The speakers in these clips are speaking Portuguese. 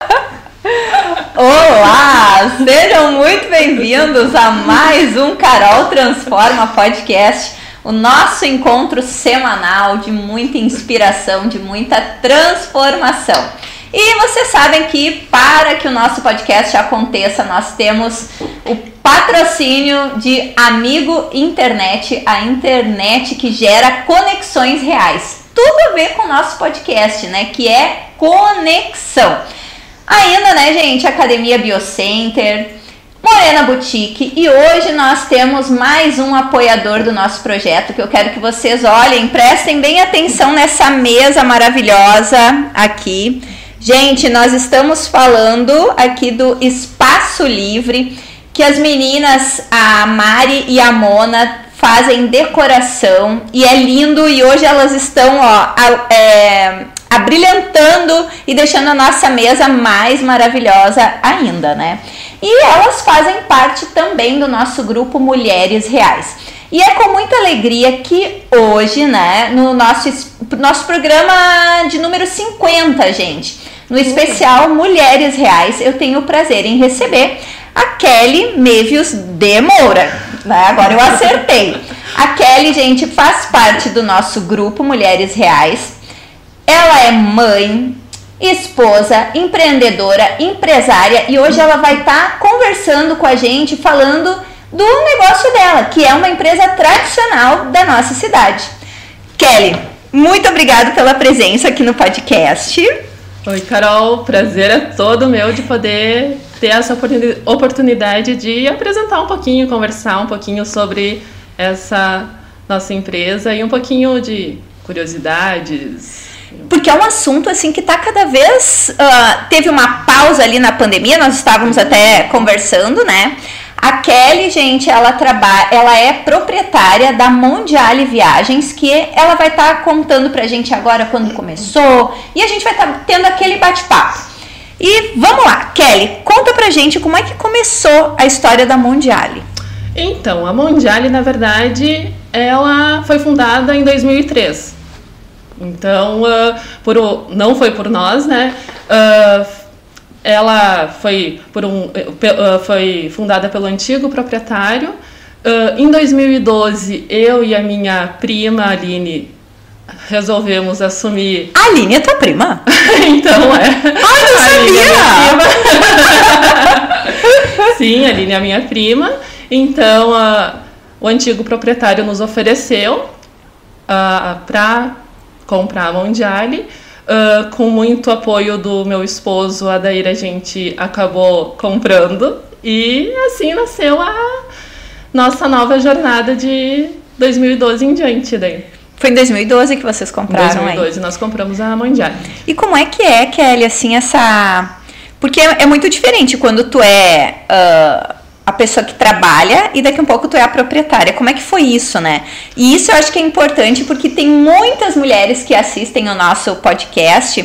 Olá, sejam muito bem-vindos a mais um Carol Transforma Podcast, o nosso encontro semanal de muita inspiração, de muita transformação. E vocês sabem que para que o nosso podcast aconteça, nós temos o patrocínio de Amigo Internet, a internet que gera conexões reais. Tudo a ver com o nosso podcast, né? Que é conexão. Ainda, né, gente, Academia Biocenter, Morena Boutique, e hoje nós temos mais um apoiador do nosso projeto, que eu quero que vocês olhem, prestem bem atenção nessa mesa maravilhosa aqui. Gente, nós estamos falando aqui do Espaço Livre, que as meninas, a Mari e a Mona, fazem decoração, e é lindo, e hoje elas estão, abrilhantando e deixando a nossa mesa mais maravilhosa ainda, né? E elas fazem parte também do nosso grupo Mulheres Reais. E é com muita alegria que hoje, né, no nosso programa de número 50, gente, no especial Mulheres Reais, eu tenho o prazer em receber a Kelly Mévios de Moura. Né? Agora eu acertei. A Kelly, gente, faz parte do nosso grupo Mulheres Reais. Ela é mãe, esposa, empreendedora, empresária, e hoje ela vai estar conversando com a gente, falando do negócio dela, que é uma empresa tradicional da nossa cidade. Kelly, muito obrigada pela presença aqui no podcast. Oi, Carol, prazer é todo meu de poder ter essa oportunidade de apresentar um pouquinho, conversar um pouquinho sobre essa nossa empresa e um pouquinho de curiosidades. Porque é um assunto assim que está cada vez... teve uma pausa ali na pandemia, nós estávamos até conversando, né? A Kelly, gente, ela é proprietária da Mondiale Viagens, que ela vai estar contando pra gente agora quando começou, e a gente vai estar tendo aquele bate-papo. E vamos lá, Kelly, conta pra gente como é que começou a história da Mondiale. Então, a Mondiale, na verdade, ela foi fundada em 2003. Então, não foi por nós, né? Ela foi fundada pelo antigo proprietário. Em 2012, eu e a minha prima, Aline, resolvemos assumir... A Aline é tua prima? Então, é. Ai, não sabia! Sim, a Aline é a minha prima. Então, o antigo proprietário nos ofereceu para comprar a Mondiale. Com muito apoio do meu esposo, Adair, a gente acabou comprando. E assim nasceu a nossa nova jornada de 2012 em diante. Daí. Foi em 2012 que vocês compraram? Em 2012 nós compramos a Mondiale. E como é que é, Kelly, assim, essa... Porque é muito diferente quando tu é... a pessoa que trabalha e daqui a um pouco tu é a proprietária. Como é que foi isso, né? E isso eu acho que é importante porque tem muitas mulheres que assistem o nosso podcast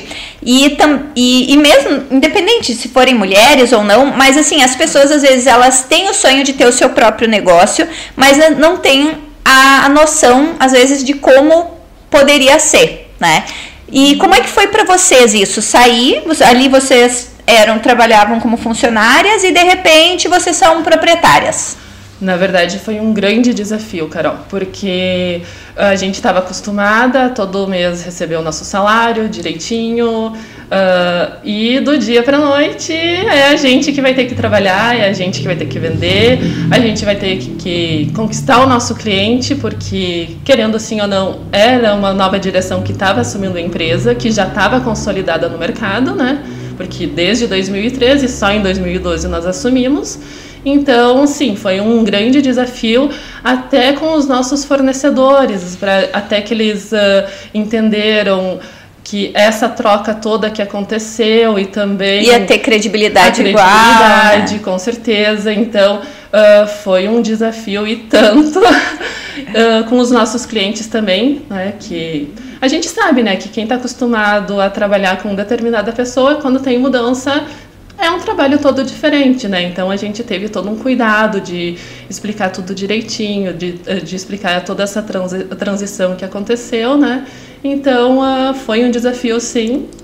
e mesmo, independente se forem mulheres ou não, mas assim, as pessoas às vezes elas têm o sonho de ter o seu próprio negócio, mas não têm a noção, às vezes, de como poderia ser, né? E como é que foi pra vocês isso? Sair, ali vocês... trabalhavam como funcionárias e de repente vocês são proprietárias. Na verdade foi um grande desafio, Carol, porque a gente estava acostumada todo mês receber o nosso salário direitinho, e do dia para noite é a gente que vai ter que trabalhar, é a gente que vai ter que vender, a gente vai ter que conquistar o nosso cliente, porque querendo assim ou não, era uma nova direção que estava assumindo a empresa, que já estava consolidada no mercado, né? Porque desde 2013, só em 2012 nós assumimos. Então, sim, foi um grande desafio até com os nossos fornecedores, até que eles entenderam que essa troca toda que aconteceu e também... Ia ter credibilidade igual. Né? Com certeza. Então, foi um desafio e tanto com os nossos clientes também, né, que... A gente sabe, né, que quem está acostumado a trabalhar com determinada pessoa, quando tem mudança, é um trabalho todo diferente, né? Então a gente teve todo um cuidado de explicar tudo direitinho, de explicar toda essa transição que aconteceu, né? Então foi um desafio, sim,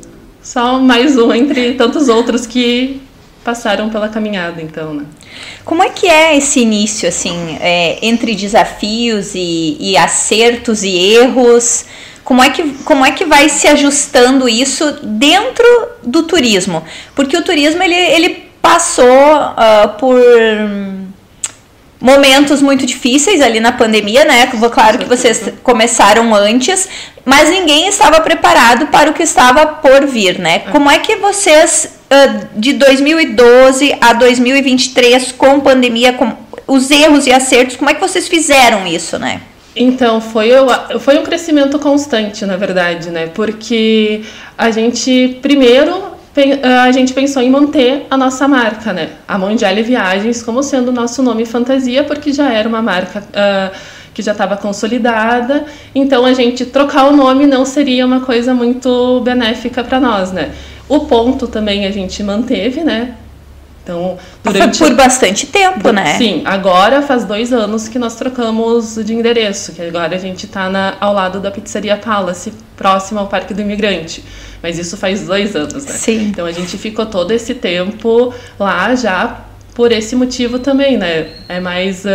só mais um entre tantos outros que passaram pela caminhada, então, né? Como é que é esse início, assim, entre desafios e acertos e erros? Como é que vai se ajustando isso dentro do turismo? Porque o turismo, ele passou por momentos muito difíceis ali na pandemia, né? Claro que vocês começaram antes, mas ninguém estava preparado para o que estava por vir, né? Como é que vocês, de 2012 a 2023, com pandemia, com os erros e acertos, como é que vocês fizeram isso, né? Então, foi um crescimento constante, na verdade, né? Porque a gente, primeiro, a gente pensou em manter a nossa marca, né? A Mondiale Viagens como sendo o nosso nome fantasia, porque já era uma marca que já estava consolidada. Então, a gente trocar o nome não seria uma coisa muito benéfica para nós, né? O ponto também a gente manteve, né? Então, foi por bastante tempo, né? Sim, agora faz 2 anos que nós trocamos de endereço, que agora a gente está ao lado da Pizzaria Palace, próximo ao Parque do Imigrante. Mas isso faz 2 anos, né? Sim. Então a gente ficou todo esse tempo lá já por esse motivo também, né? É mais...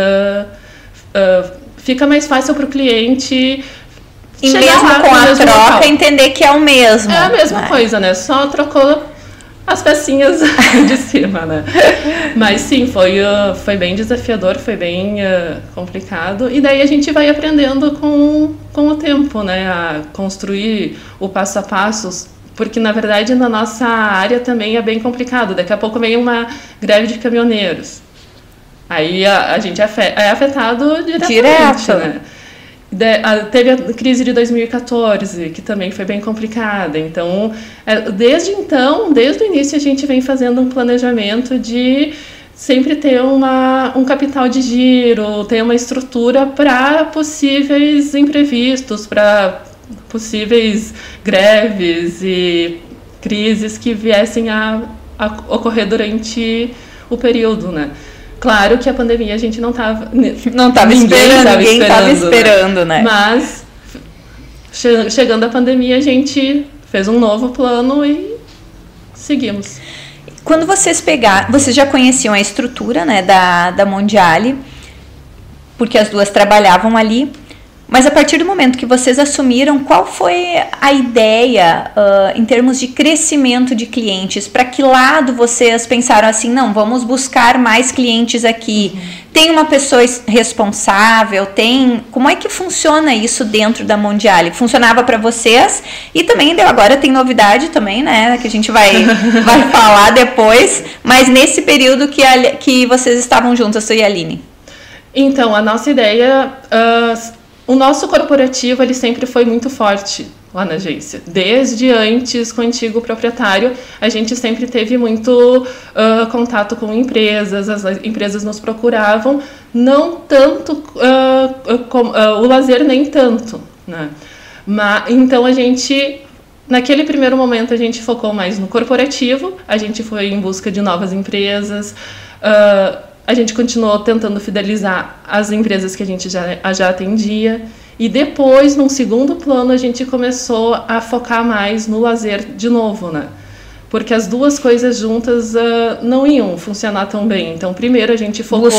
fica mais fácil para o cliente... E mesmo com a troca, entender que é o mesmo. É a mesma coisa, né? Só trocou as pecinhas de cima, né? Mas sim, foi bem desafiador, foi bem complicado. E daí a gente vai aprendendo com o tempo, né? A construir o passo a passo, porque na verdade na nossa área também é bem complicado. Daqui a pouco vem uma greve de caminhoneiros. Aí a gente é afetado diretamente, né? Teve a crise de 2014, que também foi bem complicada. Então, desde o início, a gente vem fazendo um planejamento de sempre ter um capital de giro, ter uma estrutura para possíveis imprevistos, para possíveis greves e crises que viessem a ocorrer durante o período, né? Claro que a pandemia a gente não estava esperando, ninguém estava esperando, né? Mas chegando a pandemia a gente fez um novo plano e seguimos. Quando vocês já conheciam a estrutura, né, da Mondiale, porque as duas trabalhavam ali. Mas a partir do momento que vocês assumiram, qual foi a ideia em termos de crescimento de clientes? Para que lado vocês pensaram assim, não, vamos buscar mais clientes aqui? Tem uma pessoa responsável? Como é que funciona isso dentro da Mondiale? Funcionava para vocês? E também agora tem novidade também, né? Que a gente vai falar depois. Mas nesse período que vocês estavam juntas, tu e a Aline. Então, a nossa ideia... O nosso corporativo, ele sempre foi muito forte lá na agência. Desde antes, com o antigo proprietário, a gente sempre teve muito contato com empresas, as empresas nos procuravam, não tanto, o lazer nem tanto, né? Então, naquele primeiro momento, a gente focou mais no corporativo, a gente foi em busca de novas empresas, a gente continuou tentando fidelizar as empresas que a gente já atendia. E depois, num segundo plano, a gente começou a focar mais no lazer de novo, né? Porque as duas coisas juntas não iam funcionar tão bem. Então, primeiro a gente focou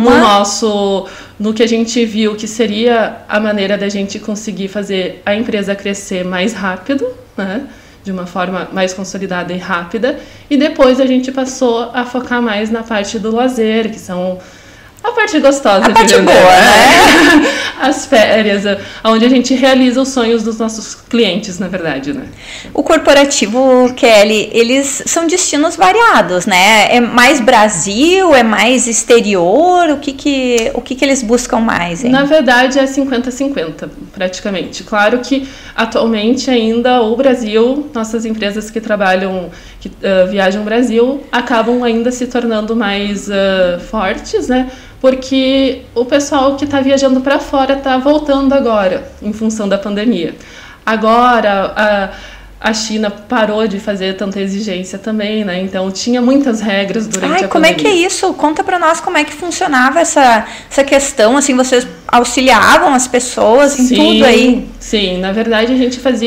no que a gente viu que seria a maneira da gente conseguir fazer a empresa crescer mais rápido, né? De uma forma mais consolidada e rápida, e depois a gente passou a focar mais na parte do lazer, que são a parte gostosa, a parte boa, né? As férias, onde a gente realiza os sonhos dos nossos clientes, na verdade, né? O corporativo, Kelly, eles são destinos variados, né? É mais Brasil, é mais exterior, o que eles buscam mais, hein? Na verdade, é 50-50, praticamente. Claro que, atualmente, ainda o Brasil, nossas empresas que trabalham, que viajam o Brasil, acabam ainda se tornando mais fortes, né? Porque o pessoal que está viajando para fora está voltando agora, em função da pandemia. Agora, a China parou de fazer tanta exigência também, né? Então, tinha muitas regras durante a pandemia. Como é que é isso? Conta para nós como é que funcionava essa questão, assim, vocês auxiliavam as pessoas em tudo aí? Sim, na verdade, a gente fazia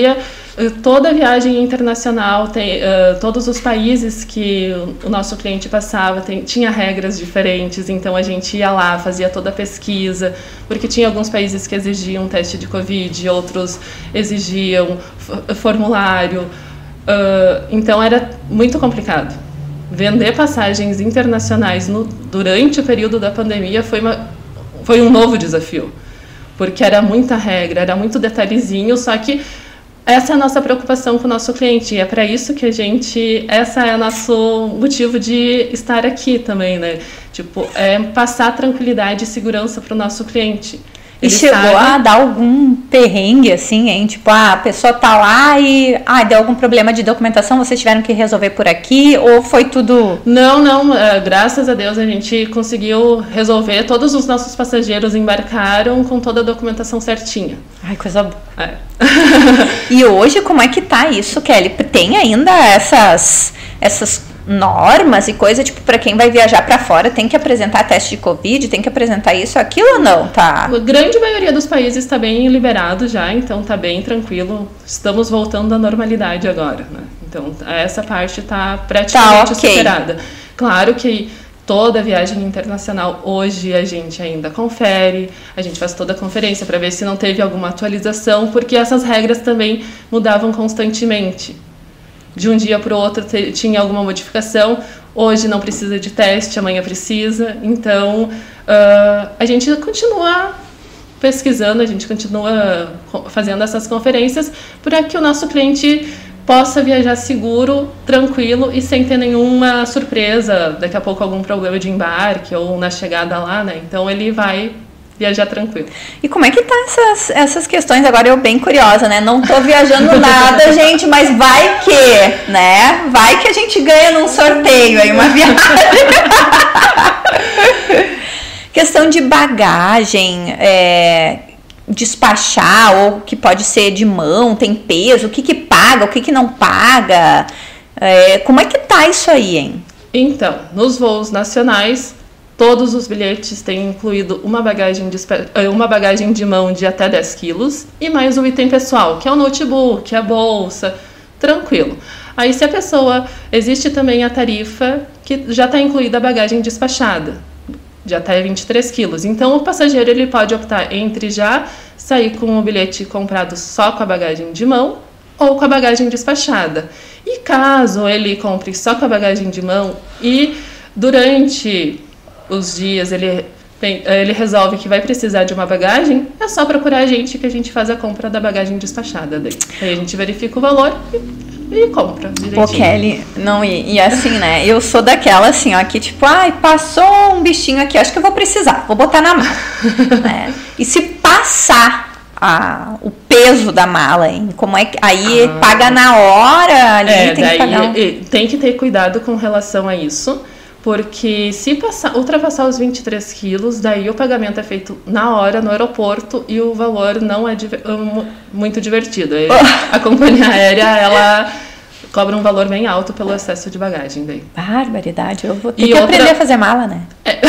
Toda viagem internacional, todos os países que o nosso cliente passava tinha regras diferentes, então a gente ia lá, fazia toda a pesquisa, porque tinha alguns países que exigiam teste de Covid, outros exigiam formulário, então era muito complicado. Vender passagens internacionais durante o período da pandemia foi um novo desafio, porque era muita regra, era muito detalhezinho, só que essa é a nossa preocupação com o nosso cliente, e é para isso que essa é o nosso motivo de estar aqui também, né? Tipo, passar tranquilidade e segurança para o nosso cliente. E chegou a dar algum perrengue, assim, hein? Tipo, a pessoa tá lá e deu algum problema de documentação, vocês tiveram que resolver por aqui, ou foi tudo... Não, graças a Deus a gente conseguiu resolver, todos os nossos passageiros embarcaram com toda a documentação certinha. Ai, coisa boa. E hoje, como é que tá isso, Kelly? Tem ainda essas normas e coisa, tipo, para quem vai viajar para fora, tem que apresentar teste de Covid, tem que apresentar isso, aquilo ou não, tá? A grande maioria dos países está bem liberado já, então tá bem tranquilo. Estamos voltando à normalidade agora, né? Então, essa parte tá praticamente superada. Claro que toda viagem internacional hoje a gente ainda confere, a gente faz toda a conferência para ver se não teve alguma atualização, porque essas regras também mudavam constantemente. De um dia para o outro tinha alguma modificação, hoje não precisa de teste, amanhã precisa, então a gente continua pesquisando, a gente continua fazendo essas conferências para que o nosso cliente possa viajar seguro, tranquilo e sem ter nenhuma surpresa, daqui a pouco algum problema de embarque ou na chegada lá, né? Então ele vai viajar tranquilo. E como é que tá essas questões? Agora eu bem curiosa, né? Não tô viajando nada, gente, mas vai que, né? Vai que a gente ganha num sorteio aí uma viagem. Questão de bagagem, despachar, ou que pode ser de mão, tem peso, o que paga, o que não paga. Como é que tá isso aí, hein? Então, nos voos nacionais, todos os bilhetes têm incluído uma bagagem de mão de até 10 quilos e mais um item pessoal, que é o notebook, a bolsa, tranquilo. Aí se a pessoa, existe também a tarifa que já está incluída a bagagem despachada, de até 23 quilos. Então o passageiro ele pode optar entre já sair com o bilhete comprado só com a bagagem de mão ou com a bagagem despachada. E caso ele compre só com a bagagem de mão e durante os dias ele resolve que vai precisar de uma bagagem, é só procurar a gente que a gente faz a compra da bagagem despachada daí. Aí a gente verifica o valor e compra direitinho. Pô, Kelly, não, e assim, né, eu sou daquela assim, ó, que tipo, passou um bichinho aqui, acho que eu vou precisar, vou botar na mala. Né? E se passar o peso da mala, hein? Como é que aí paga na hora, ali tem que pagar. Tem que ter cuidado com relação a isso. Porque se ultrapassar os 23 quilos, daí o pagamento é feito na hora, no aeroporto, e o valor não é muito divertido. A companhia aérea, ela cobra um valor bem alto pelo excesso de bagagem. Daí. Barbaridade, eu vou ter que aprender a fazer mala, né?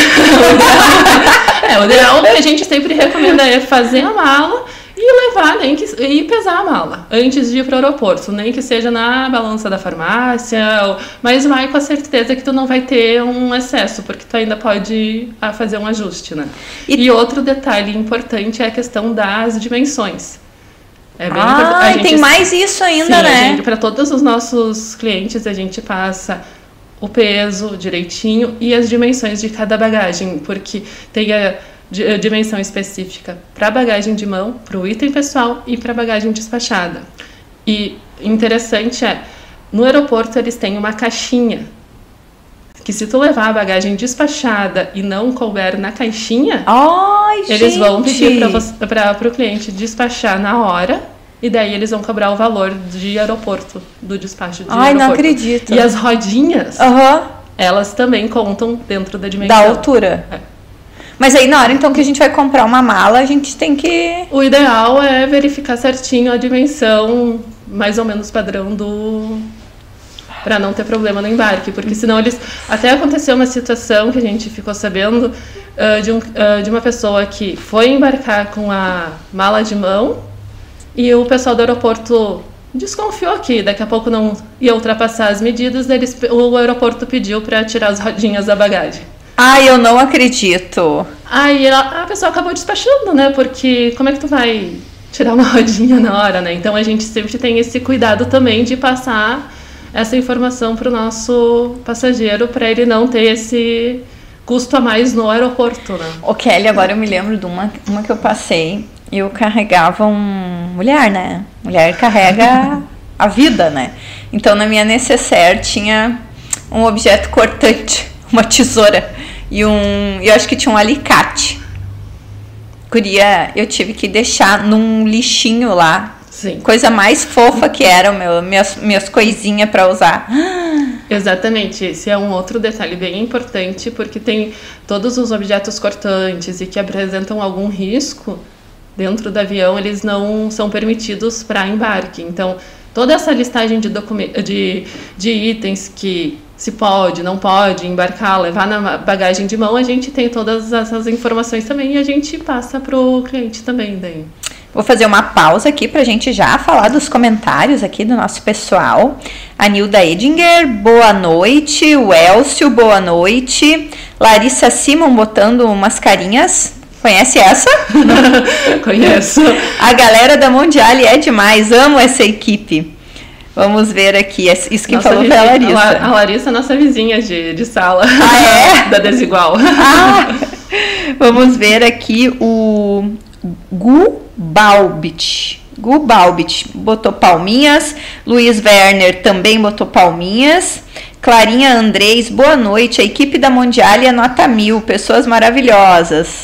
O ideal que a gente sempre recomenda é fazer a mala e levar, e pesar a mala antes de ir para o aeroporto, nem que seja na balança da farmácia, mas vai com a certeza que tu não vai ter um excesso, porque tu ainda pode fazer um ajuste, né? E outro detalhe importante é a questão das dimensões. É bem importante. Tem mais isso ainda, sim, né? Para todos os nossos clientes a gente passa o peso direitinho e as dimensões de cada bagagem, porque tem a dimensão específica para bagagem de mão, para o item pessoal e para bagagem despachada. E interessante no aeroporto eles têm uma caixinha que se tu levar a bagagem despachada e não couber na caixinha, eles vão pedir para o cliente despachar na hora e daí eles vão cobrar o valor de aeroporto, do despacho de aeroporto. Não acredito. E as rodinhas, elas também contam dentro da dimensão. Da altura. Mas aí na hora então que a gente vai comprar uma mala, a gente tem que... O ideal é verificar certinho a dimensão, mais ou menos padrão para não ter problema no embarque, porque senão eles... Até aconteceu uma situação que a gente ficou sabendo de uma pessoa que foi embarcar com a mala de mão e o pessoal do aeroporto desconfiou que daqui a pouco não ia ultrapassar as medidas, o aeroporto pediu para tirar as rodinhas da bagagem. Ai, eu não acredito. Aí a pessoa acabou despachando, né? Porque como é que tu vai tirar uma rodinha na hora, né? Então a gente sempre tem esse cuidado também de passar essa informação para o nosso passageiro, para ele não ter esse custo a mais no aeroporto, né? Ô Kelly, agora eu me lembro de uma que eu passei. Eu carregava mulher, né? Mulher carrega a vida, né? Então na minha necessaire tinha um objeto cortante, uma tesoura e eu acho que tinha um alicate. Eu tive que deixar num lixinho lá. Sim. Coisa mais fofa que eram minhas coisinhas para usar. Exatamente, esse é um outro detalhe bem importante, porque tem todos os objetos cortantes e que apresentam algum risco dentro do avião, eles não são permitidos para embarque. Então, toda essa listagem de itens que se pode, não pode embarcar, levar na bagagem de mão, a gente tem todas essas informações também e a gente passa para o cliente também daí. Vou fazer uma pausa aqui pra gente já falar dos comentários aqui do nosso pessoal. A Nilda Edinger, boa noite. O Elcio, boa noite. Larissa Simon botando umas carinhas. Conhece essa? Conheço. A galera da Mondiale é demais, amo essa equipe. Vamos ver aqui, isso que falou pra Larissa. A Larissa é nossa vizinha de sala. Ah, é? Da Desigual. Ah, vamos ver aqui o Gu Balbit botou palminhas. Luiz Werner também botou palminhas. Clarinha Andrés, boa noite. A equipe da Mondiale é nota 1000, pessoas maravilhosas.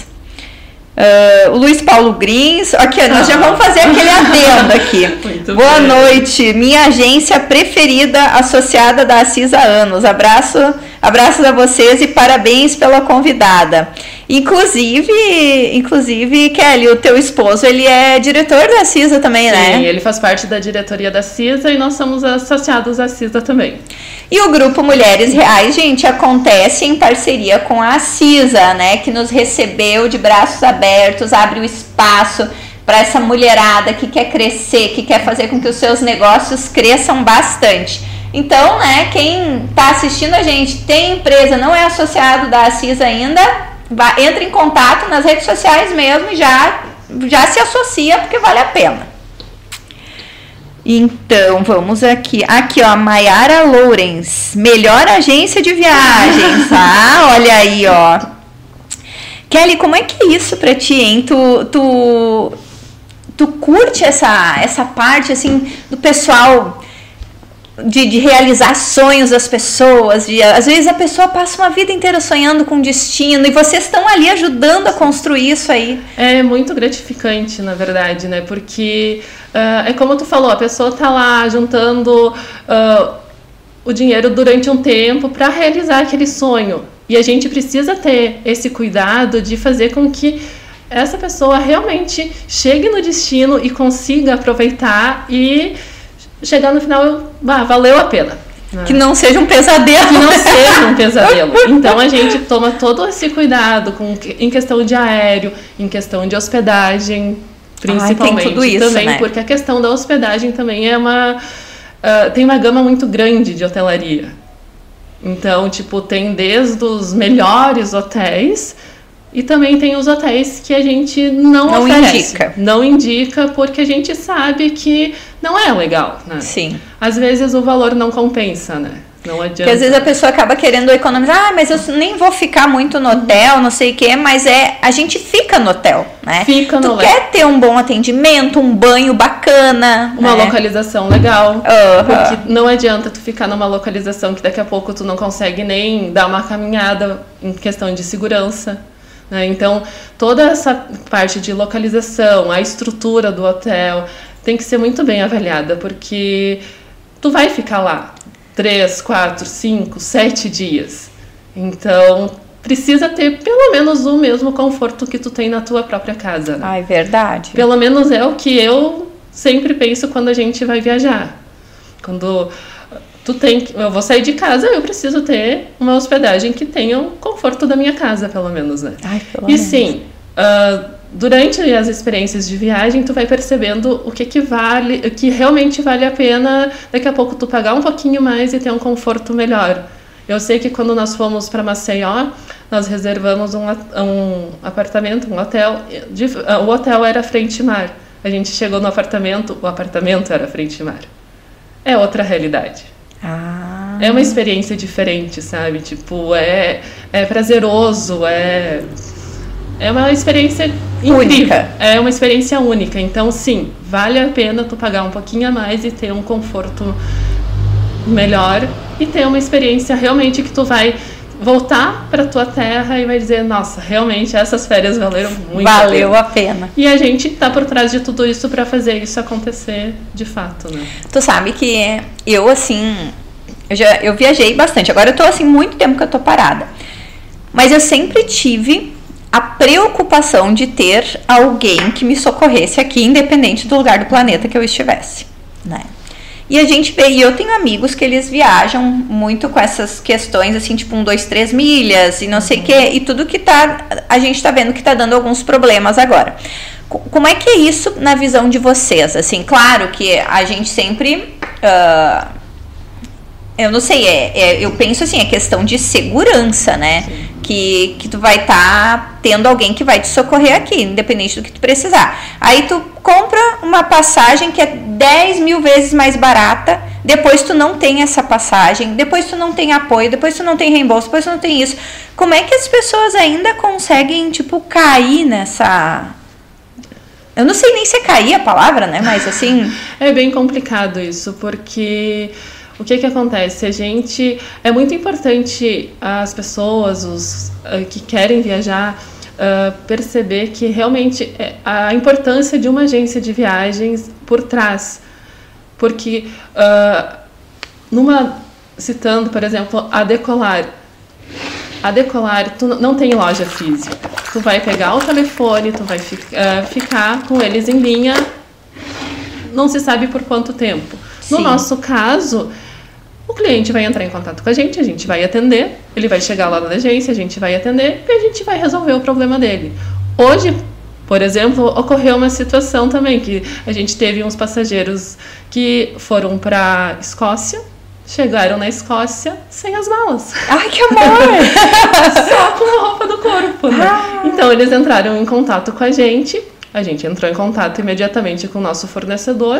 O Luiz Paulo Grins, aqui, nós já vamos fazer aquele adendo aqui. Muito boa bem. noite, minha agência preferida, associada da Assis há anos. Abraços a vocês e parabéns pela convidada. Inclusive, Kelly, o teu esposo, ele é diretor da CISA também, né? Sim, ele faz parte da diretoria da CISA e nós somos associados à CISA também. E o Grupo Mulheres Reais, gente, acontece em parceria com a CISA, né? Que nos recebeu de braços abertos, abre o espaço para essa mulherada que quer crescer, que quer fazer com que os seus negócios cresçam bastante. Então, né, quem está assistindo a gente, tem empresa, não é associado da CISA ainda, entra em contato nas redes sociais mesmo e já se associa, porque vale a pena. Então, vamos aqui. Aqui, ó, Maiara Lourens, melhor agência de viagens. Ah, olha aí, ó. Kelly, como é que é isso pra ti, hein? Tu curte essa parte, assim, do pessoal de realizar sonhos das pessoas, às vezes a pessoa passa uma vida inteira sonhando com destino e vocês estão ali ajudando a construir isso aí. É muito gratificante, na verdade, né? Porque é como tu falou, a pessoa tá lá juntando o dinheiro durante um tempo para realizar aquele sonho. E a gente precisa ter esse cuidado de fazer com que essa pessoa realmente chegue no destino e consiga aproveitar e chegar no final, valeu a pena. Que não seja um pesadelo. Que não seja um pesadelo. Então a gente toma todo esse cuidado em questão de aéreo, em questão de hospedagem, principalmente. Tem tudo isso, também, né? Porque a questão da hospedagem também tem uma gama muito grande de hotelaria. Então, tipo, tem desde os melhores hotéis e também tem os hotéis que a gente não oferece. Não indica, porque a gente sabe que não é legal, né? Sim. Às vezes o valor não compensa, né? Não adianta. Porque às vezes a pessoa acaba querendo economizar. Mas eu nem vou ficar muito no hotel, não sei o quê. Mas a gente fica no hotel, né? Fica no hotel. Tu quer ter um bom atendimento, um banho bacana. Uma localização legal. Porque não adianta tu ficar numa localização que daqui a pouco tu não consegue nem dar uma caminhada em questão de segurança. Então, toda essa parte de localização, a estrutura do hotel, tem que ser muito bem avaliada, porque tu vai ficar lá 3, 4, 5, 7 dias. Então, precisa ter pelo menos o mesmo conforto que tu tem na tua própria casa. Né? Ai, verdade. Pelo menos é o que eu sempre penso quando a gente vai viajar. Quando eu vou sair de casa, eu preciso ter uma hospedagem que tenha o conforto da minha casa, pelo menos, né? Ai, pelo e menos. Sim, durante as experiências de viagem, tu vai percebendo o que vale, o que realmente vale a pena daqui a pouco tu pagar um pouquinho mais e ter um conforto melhor. Eu sei que quando nós fomos para Maceió, nós reservamos um apartamento, um hotel. O hotel era frente mar. A gente chegou no apartamento, o apartamento era frente mar. É outra realidade. É uma experiência diferente, sabe? Tipo, é prazeroso, é uma experiência incrível. Única. É uma experiência única. Então, sim, vale a pena tu pagar um pouquinho a mais e ter um conforto melhor e ter uma experiência realmente que tu vai voltar para tua terra e vai dizer, nossa, realmente essas férias valeram muito a pena. E a gente tá por trás de tudo isso para fazer isso acontecer de fato, né? Tu sabe que eu, assim, eu viajei bastante. Agora eu tô, assim, muito tempo que eu tô parada. Mas eu sempre tive a preocupação de ter alguém que me socorresse aqui, independente do lugar do planeta que eu estivesse, né? E a gente vê, e eu tenho amigos que eles viajam muito com essas questões, assim, tipo 1, 2, 3 milhas e não sei o quê, e tudo que a gente tá vendo que tá dando alguns problemas agora. Como é que é isso na visão de vocês? Assim, claro que a gente sempre... eu não sei, eu penso assim, é questão de segurança, né? Que tu vai estar tendo alguém que vai te socorrer aqui, independente do que tu precisar. Aí tu compra uma passagem que é 10 mil vezes mais barata, depois tu não tem essa passagem, depois tu não tem apoio, depois tu não tem reembolso, depois tu não tem isso. Como é que as pessoas ainda conseguem, tipo, cair nessa... Eu não sei nem se é cair a palavra, né? Mas assim... É bem complicado isso, porque... O que acontece? É muito importante as pessoas, os que querem viajar, perceber que realmente a importância de uma agência de viagens por trás. Porque, citando, por exemplo, a Decolar, tu não tem loja física. Tu vai pegar o telefone, tu vai ficar com eles em linha, não se sabe por quanto tempo. No nosso caso... O cliente vai entrar em contato com a gente vai atender, ele vai chegar lá na agência, a gente vai atender e a gente vai resolver o problema dele. Hoje, por exemplo, ocorreu uma situação também que a gente teve uns passageiros que foram para Escócia, chegaram na Escócia sem as malas. Ai, que amor! Só com a roupa do corpo, né? Então, eles entraram em contato com a gente entrou em contato imediatamente com o nosso fornecedor,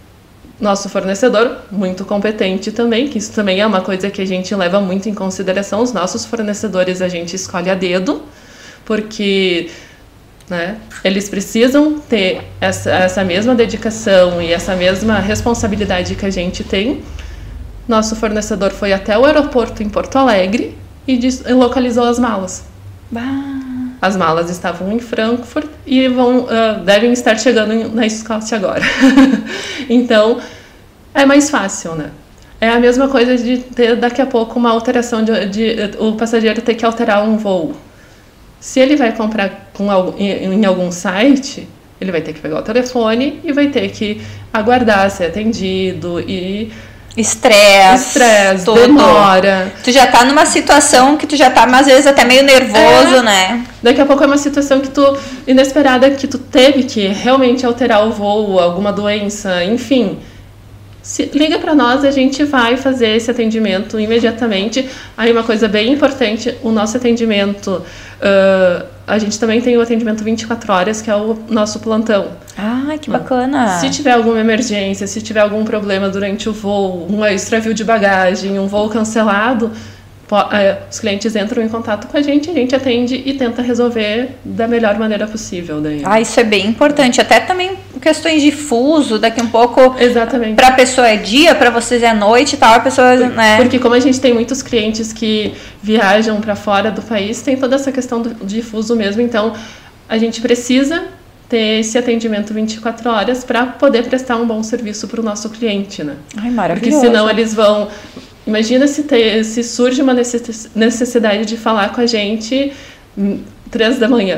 muito competente também, que isso também é uma coisa que a gente leva muito em consideração. Os nossos fornecedores a gente escolhe a dedo, porque, né, eles precisam ter essa mesma dedicação e essa mesma responsabilidade que a gente tem. Nosso fornecedor foi até o aeroporto em Porto Alegre e localizou as malas. As malas estavam em Frankfurt e devem estar chegando na Escócia agora. Então, é mais fácil, né? É a mesma coisa de ter daqui a pouco uma alteração o passageiro ter que alterar um voo. Se ele vai comprar em algum site, ele vai ter que pegar o telefone e vai ter que aguardar ser atendido e... Estresse, demora. Tu já tá numa situação que tu já tá, às vezes, até meio nervoso, né? Daqui a pouco é uma situação inesperada, que tu teve que realmente alterar o voo, alguma doença, enfim. Liga para nós, a gente vai fazer esse atendimento imediatamente. Aí uma coisa bem importante, o nosso atendimento, a gente também tem o atendimento 24 horas, que é o nosso plantão. Ah, que bacana! Se tiver alguma emergência, se tiver algum problema durante o voo, um extravio de bagagem, um voo cancelado, os clientes entram em contato com a gente atende e tenta resolver da melhor maneira possível. Daí. Isso é bem importante. Até também questões de fuso, daqui um pouco... Exatamente. Para a pessoa é dia, para vocês é noite e tal, a pessoa... né? Porque como a gente tem muitos clientes que viajam para fora do país, tem toda essa questão de fuso mesmo, então a gente precisa ter esse atendimento 24 horas para poder prestar um bom serviço para o nosso cliente, né? Ai, maravilhoso. Porque senão eles vão... Imagina se surge uma necessidade de falar com a gente 3 da manhã.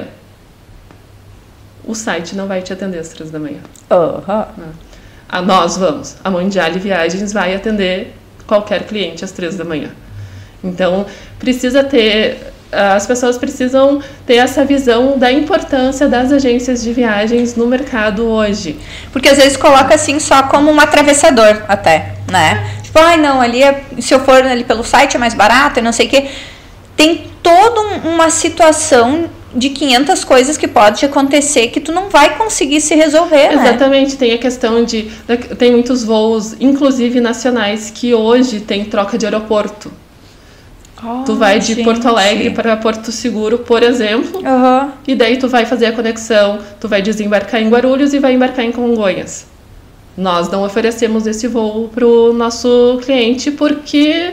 O site não vai te atender às 3 da manhã. Nós vamos. A Mondiale Viagens vai atender qualquer cliente às 3 da manhã. Então, precisa ter as pessoas precisam ter essa visão da importância das agências de viagens no mercado hoje. Porque às vezes coloca assim só como um atravessador até, né? Tipo, não, ali se eu for ali pelo site é mais barato e não sei o quê. Tem toda uma situação de 500 coisas que pode acontecer que tu não vai conseguir se resolver, né? Exatamente, tem a questão tem muitos voos, inclusive nacionais, que hoje tem troca de aeroporto. Tu vai de Porto Alegre para Porto Seguro, por exemplo, e daí tu vai fazer a conexão, tu vai desembarcar em Guarulhos e vai embarcar em Congonhas. Nós não oferecemos esse voo para o nosso cliente porque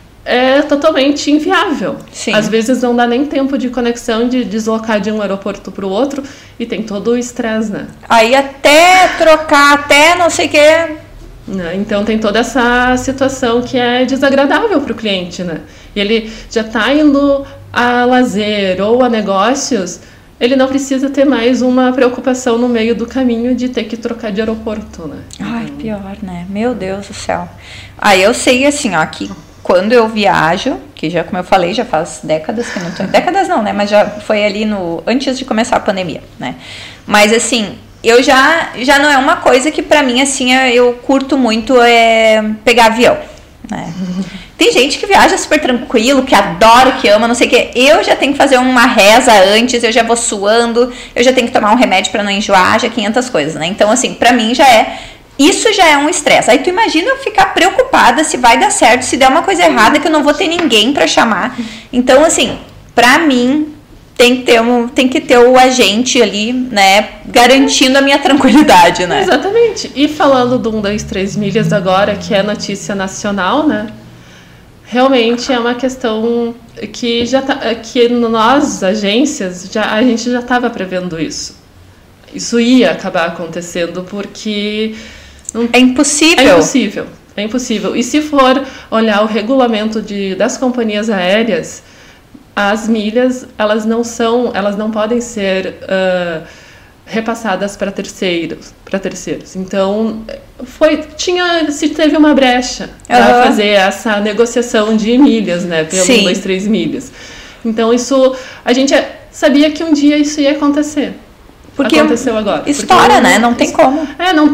é totalmente inviável. Sim. Às vezes não dá nem tempo de conexão, de deslocar de um aeroporto para o outro, e tem todo o estresse, né? Aí até trocar, até não sei o quê. Então tem toda essa situação que é desagradável para o cliente, né? E ele já está indo a lazer ou a negócios, ele não precisa ter mais uma preocupação no meio do caminho de ter que trocar de aeroporto, né? Ai, pior, né? Meu Deus do céu. Aí eu sei assim, ó, que quando eu viajo, que já, como eu falei, já faz décadas que não tô... Décadas não, né? Mas já foi ali antes de começar a pandemia, né? Mas assim, eu já não é uma coisa que pra mim, assim, eu curto muito pegar avião, né? Tem gente que viaja super tranquilo, que adora, que ama, não sei o quê. Eu já tenho que fazer uma reza antes, eu já vou suando, eu já tenho que tomar um remédio pra não enjoar, já 500 coisas, né? Então, assim, pra mim isso já é um estresse. Aí tu imagina eu ficar preocupada se vai dar certo, se der uma coisa errada, que eu não vou ter ninguém pra chamar. Então, assim, pra mim, tem que ter o agente ali, né, garantindo a minha tranquilidade, né? Exatamente. E falando do 1, 2, 3 milhas agora, que é notícia nacional, né? Realmente é uma questão que que nós, agências, a gente já estava prevendo isso. Isso ia acabar acontecendo porque... É impossível. É impossível. E se for olhar o regulamento das companhias aéreas, as milhas, elas não podem ser repassadas para terceiros. Então, se teve uma brecha para fazer essa negociação de milhas, né, pelo 1, 2, 3 milhas. Então, a gente sabia que um dia isso ia acontecer. Porque aconteceu agora. Estoura, né? Não tem como.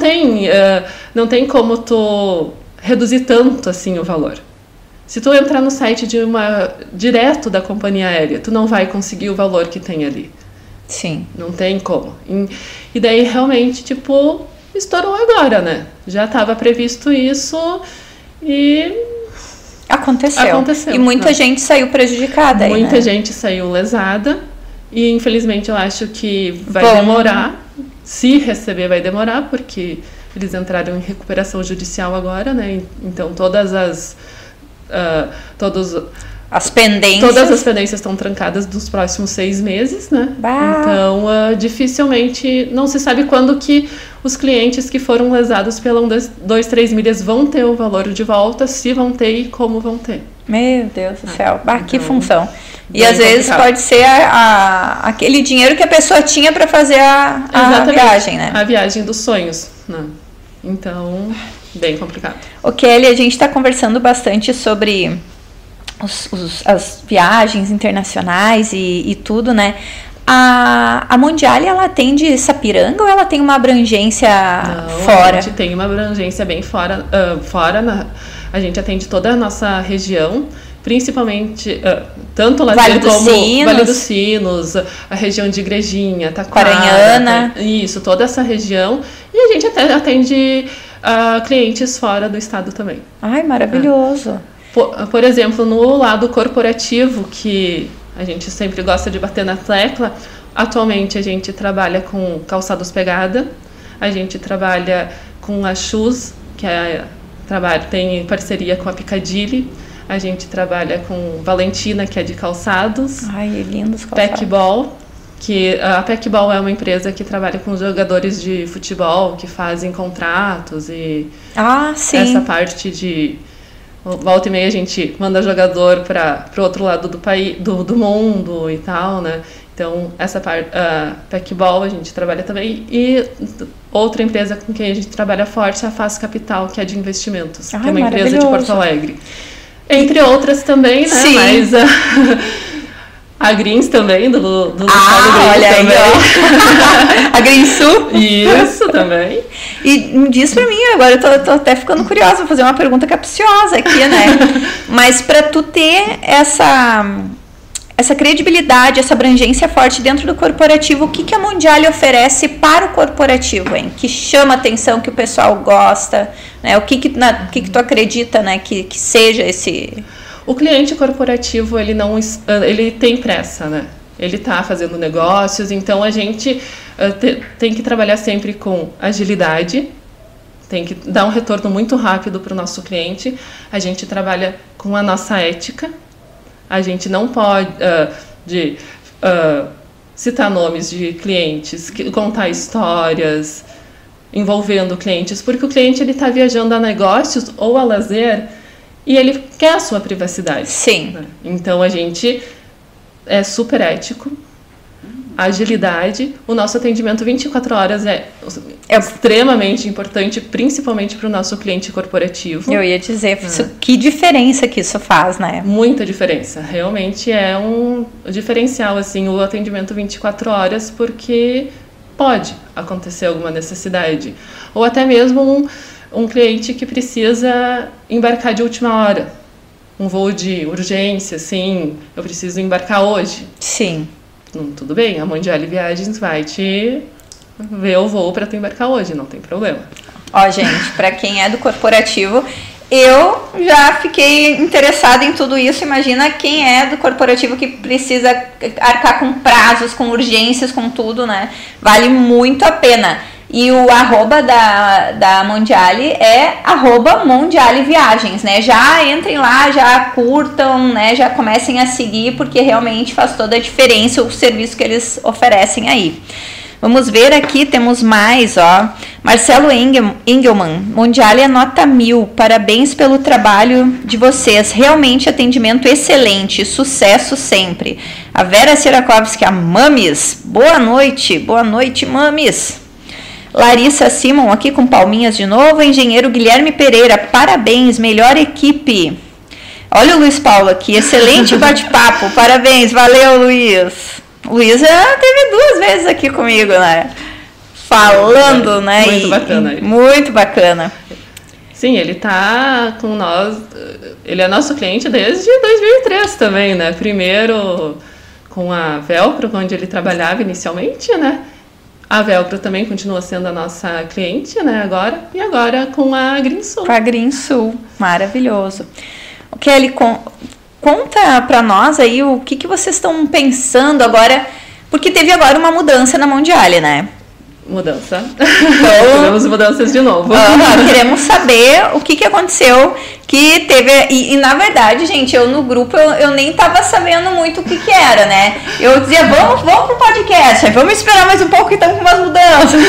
Não tem como tu reduzir tanto assim o valor. Se tu entrar no site direto da companhia aérea, tu não vai conseguir o valor que tem ali. Sim. Não tem como. E daí, realmente, estourou agora, né? Já estava previsto isso e... Aconteceu. E muita gente saiu prejudicada aí, Muita gente saiu lesada. E, infelizmente, eu acho que vai demorar. Se receber, vai demorar, porque eles entraram em recuperação judicial agora, né? Então, todas as pendências estão trancadas dos próximos 6 meses, né? Bah. Então, dificilmente, não se sabe quando que os clientes que foram lesados pela 1, 2, 3 milhas vão ter o valor de volta, se vão ter e como vão ter. Meu Deus do céu, bah, que função. E às vezes pode ser aquele dinheiro que a pessoa tinha para fazer a viagem, né? A viagem dos sonhos, né? Então, bem complicado. O Kelly, a gente está conversando bastante sobre as viagens internacionais e tudo, né? A Mondiale, ela atende Sapiranga ou ela tem uma abrangência fora? A gente tem uma abrangência bem fora. A gente atende toda a nossa região, principalmente tanto lazer como Vale dos Sinos, a região de Igrejinha, Taquara, isso, toda essa região. E a gente até atende clientes fora do estado também. Ai, maravilhoso. Por exemplo, no lado corporativo, que a gente sempre gosta de bater na tecla, atualmente a gente trabalha com calçados pegada, a gente trabalha com a Shoes, que tem parceria com a Piccadilly, a gente trabalha com Valentina, que é de calçados. Ai, lindos calçados. Packball, que a Packball é uma empresa que trabalha com jogadores de futebol, que fazem contratos e essa parte de... Volta e meia a gente manda jogador para o outro lado do mundo e tal, né? Então, essa parte, a Packball, a gente trabalha também. E outra empresa com quem a gente trabalha forte é a Faz Capital, que é de investimentos, que é uma empresa de Porto Alegre. Entre outras também, né? Sim. Mas A Greens também, do Greens olha também. Aí, ó. A Greensul? Isso, também. E diz pra mim, agora eu tô até ficando curiosa, vou fazer uma pergunta capciosa aqui, né? Mas pra tu ter essa credibilidade, essa abrangência forte dentro do corporativo, o que a Mondiale oferece para o corporativo, hein? Que chama atenção, que o pessoal gosta, né? O que tu acredita, né? Que seja esse... O cliente corporativo, ele tem pressa, né? Ele está fazendo negócios, então a gente tem que trabalhar sempre com agilidade, tem que dar um retorno muito rápido para o nosso cliente. A gente trabalha com a nossa ética. A gente não pode citar nomes de clientes, contar histórias envolvendo clientes, porque o cliente está viajando a negócios ou a lazer e ele quer a sua privacidade. Sim. Né? Então a gente é super ético, agilidade, o nosso atendimento 24 horas é extremamente importante, principalmente para o nosso cliente corporativo. Eu ia dizer, que diferença que isso faz, né? Muita diferença, realmente é um diferencial, assim, o atendimento 24 horas, porque pode acontecer alguma necessidade, ou até mesmo um cliente que precisa embarcar de última hora, um voo de urgência, assim, eu preciso embarcar hoje. Sim. Tudo bem, a Mondiale Viagens vai te ver o voo para tu embarcar hoje, não tem problema. Ó, gente, para quem é do corporativo, eu já fiquei interessada em tudo isso. Imagina quem é do corporativo que precisa arcar com prazos, com urgências, com tudo, né? Vale muito a pena. E o arroba da Mondiale é @Mondiale Viagens, né? Já entrem lá, já curtam, né? Já comecem a seguir, porque realmente faz toda a diferença o serviço que eles oferecem aí. Vamos ver aqui, temos mais, ó. Marcelo Engelman, Mondiale é nota 1000, parabéns pelo trabalho de vocês, realmente atendimento excelente, sucesso sempre. A Vera Sirakovski, a Mamis, boa noite, Mamis. Larissa Simon aqui com palminhas de novo. Engenheiro Guilherme Pereira, parabéns, melhor equipe. Olha o Luiz Paulo aqui, excelente bate-papo, parabéns, valeu Luiz. Luiz já teve 2 vezes aqui comigo, né? Falando, né? Muito bacana. Muito bacana. Sim, ele tá com nós, ele é nosso cliente desde 2003 também, né? Primeiro com a Velcro, onde ele trabalhava inicialmente, né? A Velcro também continua sendo a nossa cliente, né, agora. E agora com a Greensul. Com a Greensul. Maravilhoso. O Kelly, conta pra nós aí o que vocês estão pensando agora, porque teve agora uma mudança na Mondiale, né? Mudança. Então, tivemos mudanças de novo. Queremos saber o que aconteceu, que teve... E na verdade, gente, eu no grupo, eu nem tava sabendo muito o que era, né? Eu dizia, vamos pro podcast, vamos esperar mais um pouco que estamos com umas mudanças.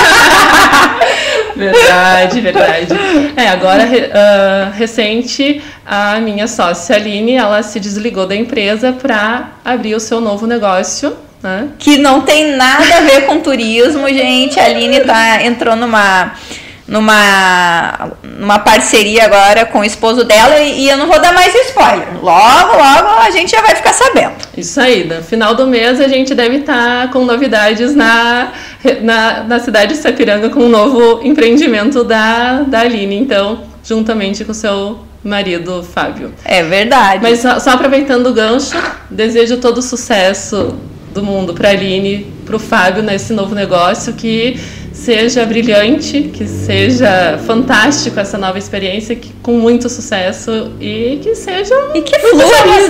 Verdade. Agora, recente, a minha sócia Aline, ela se desligou da empresa para abrir o seu novo negócio, né? Que não tem nada a ver com turismo, gente. A Aline entrou numa parceria agora com o esposo dela e eu não vou dar mais spoiler. Logo a gente já vai ficar sabendo. Isso aí, no final do mês a gente deve estar com novidades na cidade de Sapiranga com um novo empreendimento da Aline, então, juntamente com o seu marido Fábio. É verdade. Mas só aproveitando o gancho, desejo todo o sucesso do mundo para a Aline, para o Fábio nesse novo negócio, que seja brilhante, que seja fantástico essa nova experiência, com muito sucesso e que seja flua isso.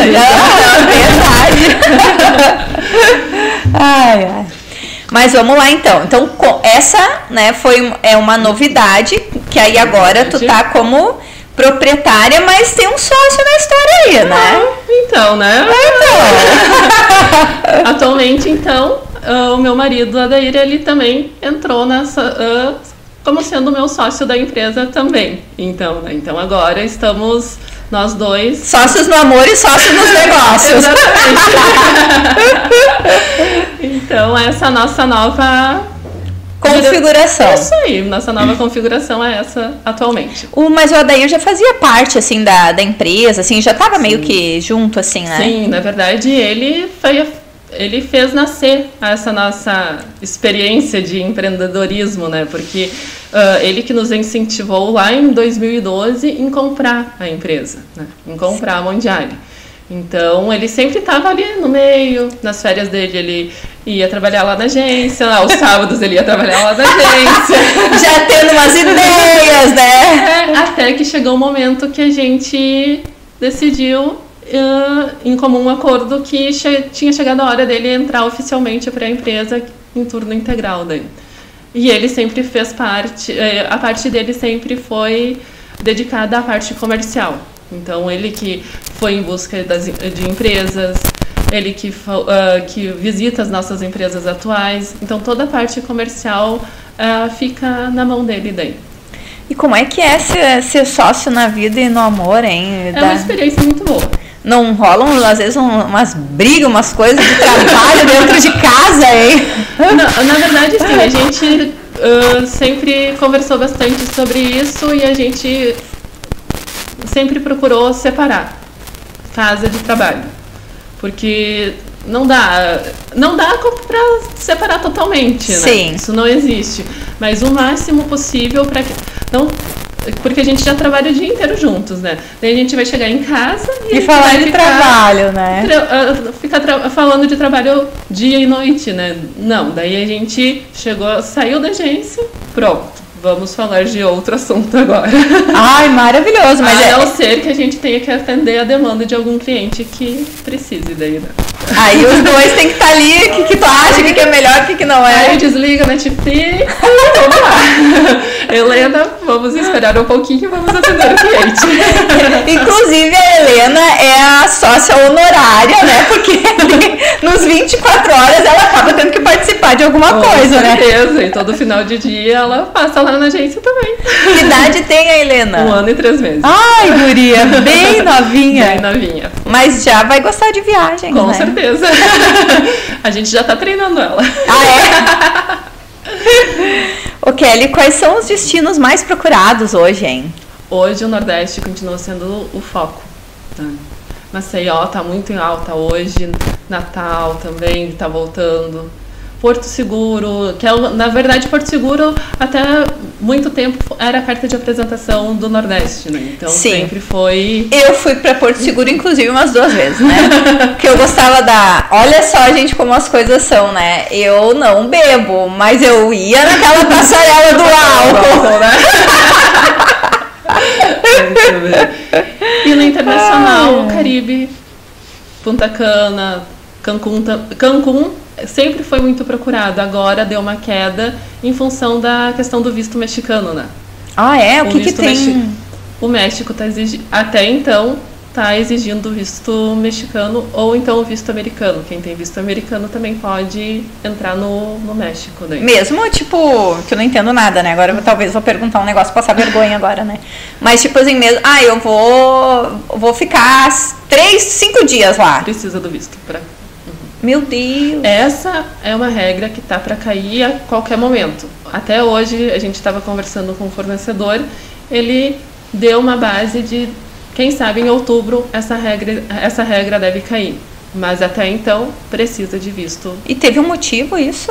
Verdade. Ai. Mas vamos lá então. Então essa, né, é uma novidade, que aí agora tu tá como proprietária, mas tem um sócio na história aí, né? Então, né? Atualmente, então, o meu marido, Adair, ele também entrou como sendo meu sócio da empresa também. Então agora estamos nós dois... Sócios no amor e sócios nos negócios. Exatamente. Então, essa nossa nova... configuração. Isso aí, nossa nova configuração é essa atualmente. Mas o Adair já fazia parte, assim, da empresa, assim, já estava meio que junto, assim, né? Sim, na verdade, ele fez nascer essa nossa experiência de empreendedorismo, né? Porque ele que nos incentivou lá em 2012 em comprar a empresa, né? Em comprar a Mondiale. Então, ele sempre estava ali no meio, nas férias dele ele ia trabalhar lá na agência, aos sábados ele ia trabalhar lá na agência. Já tendo umas ideias, né? Até que chegou o momento que a gente decidiu, em comum acordo, que tinha chegado a hora dele entrar oficialmente para a empresa em turno integral daí. E ele sempre fez parte, a parte dele sempre foi dedicada à parte comercial. Então, ele que foi em busca de empresas, ele que visita as nossas empresas atuais. Então, toda a parte comercial fica na mão dele daí. E como é que é ser sócio na vida e no amor, hein? É uma experiência muito boa. Não rolam, às vezes, umas brigas, umas coisas de trabalho dentro de casa, hein? Na verdade, sim. A gente sempre conversou bastante sobre isso e a gente sempre procurou separar casa de trabalho, porque não dá para separar totalmente, né? Sim. Isso não existe, mas o máximo possível para que não, porque a gente já trabalha o dia inteiro juntos, né? Daí a gente vai chegar em casa e falar de trabalho, né? Ficar falando de trabalho dia e noite, né? Não, daí a gente saiu da agência, pronto. Vamos falar de outro assunto agora. Ai, maravilhoso. Mas a não ser que a gente tenha que atender a demanda de algum cliente que precise daí, né? Aí os dois tem que estar ali, o que tu acha, o que é melhor, o que não é. Aí desliga a Netflix, vamos lá. Helena, vamos esperar um pouquinho e vamos atender o cliente. Inclusive a Helena é a sócia honorária, né? Porque nos 24 horas ela acaba tendo que participar de alguma coisa, né? Com certeza, e todo final de dia ela passa lá na agência também. Que idade tem a Helena? 1 ano e 3 meses. Ai, guria, bem novinha. Bem novinha. Mas já vai gostar de viagem, com né? certeza. A gente já tá treinando ela. Ah, é? Ô Kelly, quais são os destinos mais procurados hoje, hein? Hoje o Nordeste continua sendo o foco. Né? Maceió tá muito em alta hoje, Natal também tá voltando. Porto Seguro, que na verdade Porto Seguro até muito tempo era a carta de apresentação do Nordeste, né? Então sim, sempre foi... Eu fui para Porto Seguro inclusive umas 2 vezes, né? Porque eu gostava olha só, gente, como as coisas são, né? Eu não bebo, mas eu ia naquela passarela do álcool, né? E no internacional, Caribe, Punta Cana, Cancún sempre foi muito procurado. Agora deu uma queda em função da questão do visto mexicano, né? Ah, é? O que tem? O México tá até então está exigindo o visto mexicano ou então o visto americano. Quem tem visto americano também pode entrar no México. Daí. Mesmo, tipo, que eu não entendo nada, né? Agora talvez vou perguntar um negócio, passar vergonha agora, né? Mas tipo assim mesmo, eu vou ficar 5 dias lá. Precisa do visto para... Meu Deus! Essa é uma regra que tá para cair a qualquer momento. Até hoje a gente estava conversando com o fornecedor, ele deu uma base de, quem sabe em outubro essa regra deve cair. Mas até então precisa de visto. E teve um motivo isso?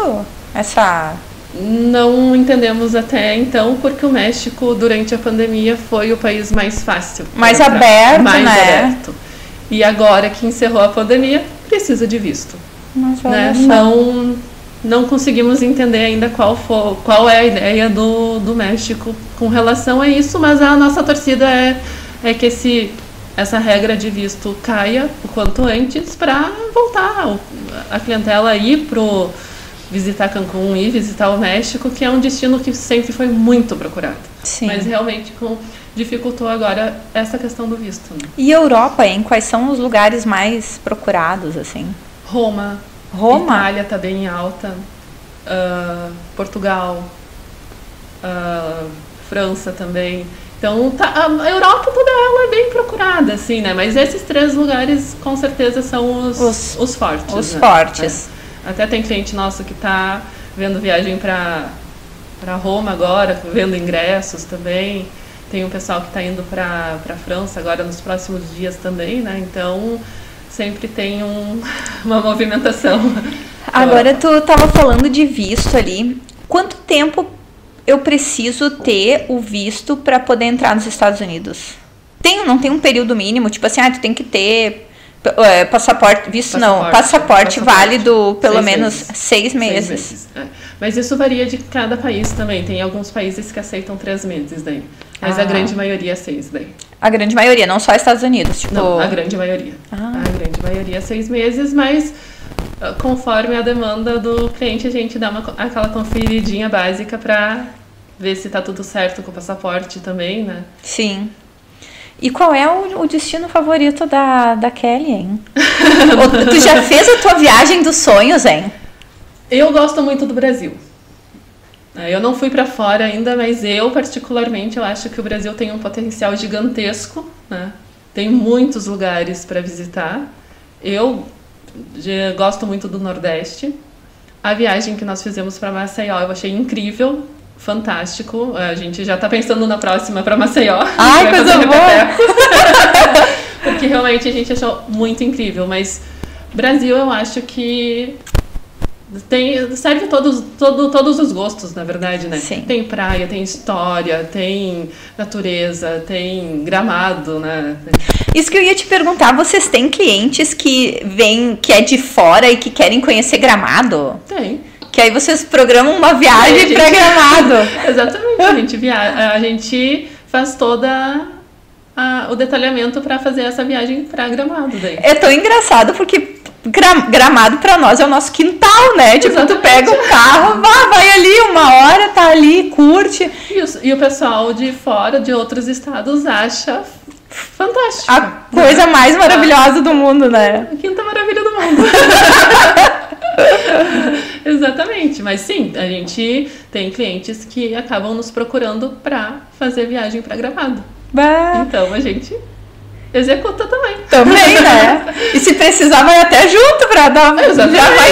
Não entendemos até então, porque o México durante a pandemia foi o país mais fácil. Mais aberto, né? Aberto. E agora que encerrou a pandemia, precisa de visto. Mas né? Não conseguimos entender ainda qual é a ideia do México com relação a isso, mas a nossa torcida é que essa regra de visto caia o quanto antes para voltar a clientela a ir pro visitar Cancún e visitar o México, que é um destino que sempre foi muito procurado. Sim. Mas realmente dificultou agora essa questão do visto. Né? E Europa, hein? Quais são os lugares mais procurados, assim? Roma. Itália está bem alta. Portugal. França também. Então, a Europa toda ela é bem procurada, assim, né? Mas esses 3 lugares, com certeza, são os fortes. Os né? fortes. Até tem cliente nosso que está vendo viagem para Roma agora, vendo ingressos também. Tem um pessoal que está indo para a França agora nos próximos dias também, né? Então, sempre tem uma movimentação. Agora, tu estava falando de visto ali. Quanto tempo eu preciso ter o visto para poder entrar nos Estados Unidos? Não tem um período mínimo? Tipo assim, tu tem que ter passaporte, visto passaporte válido pelo menos 6 meses. Mas isso varia de cada país também. Tem alguns países que aceitam 3 meses daí. Mas a grande maioria é 6 daí. A grande maioria, não só Estados Unidos? Tipo... Não, a grande maioria. A grande maioria é 6 meses, mas conforme a demanda do cliente, a gente dá aquela conferidinha básica para ver se tá tudo certo com o passaporte também, né? Sim. E qual é o destino favorito da Kelly, hein? Tu já fez a tua viagem dos sonhos, hein? Eu gosto muito do Brasil. Eu não fui para fora ainda, mas eu particularmente eu acho que o Brasil tem um potencial gigantesco, né? Tem muitos lugares para visitar. Eu gosto muito do Nordeste. A viagem que nós fizemos para Maceió eu achei incrível, fantástico. A gente já está pensando na próxima para Maceió. Ai, coisa boa! Porque realmente a gente achou muito incrível. Mas Brasil eu acho que serve todos os gostos, na verdade, né? Sim. Tem praia, tem história, tem natureza, tem Gramado, né? Isso que eu ia te perguntar, vocês têm clientes que é de fora e que querem conhecer Gramado? Tem. Que aí vocês programam uma viagem para Gramado. Exatamente, a gente faz toda o detalhamento para fazer essa viagem para Gramado daí. É tão engraçado porque Gramado pra nós é o nosso quintal, né? Tipo, tu pega o carro, vai ali 1 hora, tá ali, curte. E o pessoal de fora, de outros estados, acha fantástico. A coisa mais maravilhosa do mundo, né? A quinta maravilha do mundo. Exatamente, mas sim, a gente tem clientes que acabam nos procurando pra fazer viagem pra Gramado. Então a gente executa também. Também, né? E se precisar, vai até junto pra dar já vai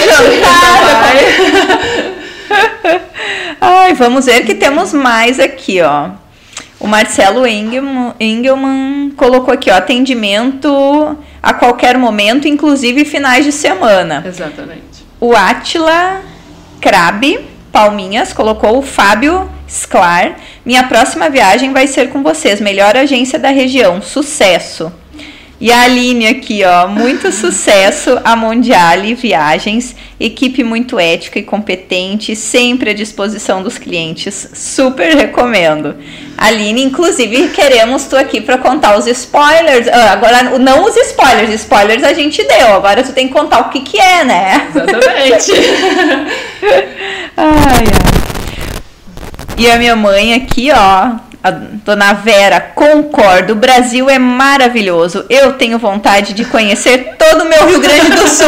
jantar. Ai, vamos ver que temos mais aqui, ó. O Marcelo Engelman colocou aqui, ó, atendimento a qualquer momento, inclusive finais de semana. Exatamente. O Átila Crabe Palminhas colocou o Fábio Sklar. Minha próxima viagem vai ser com vocês. Melhor agência da região. Sucesso. E a Aline aqui, ó. Muito sucesso. A Mondiale Viagens. Equipe muito ética e competente. Sempre à disposição dos clientes. Super recomendo. Aline, inclusive, queremos tu aqui para contar os spoilers. Agora, não os spoilers. Spoilers a gente deu. Agora tu tem que contar o que é, né? Exatamente. Ai. E a minha mãe aqui, ó, a dona Vera, concordo, o Brasil é maravilhoso. Eu tenho vontade de conhecer todo o meu Rio Grande do Sul.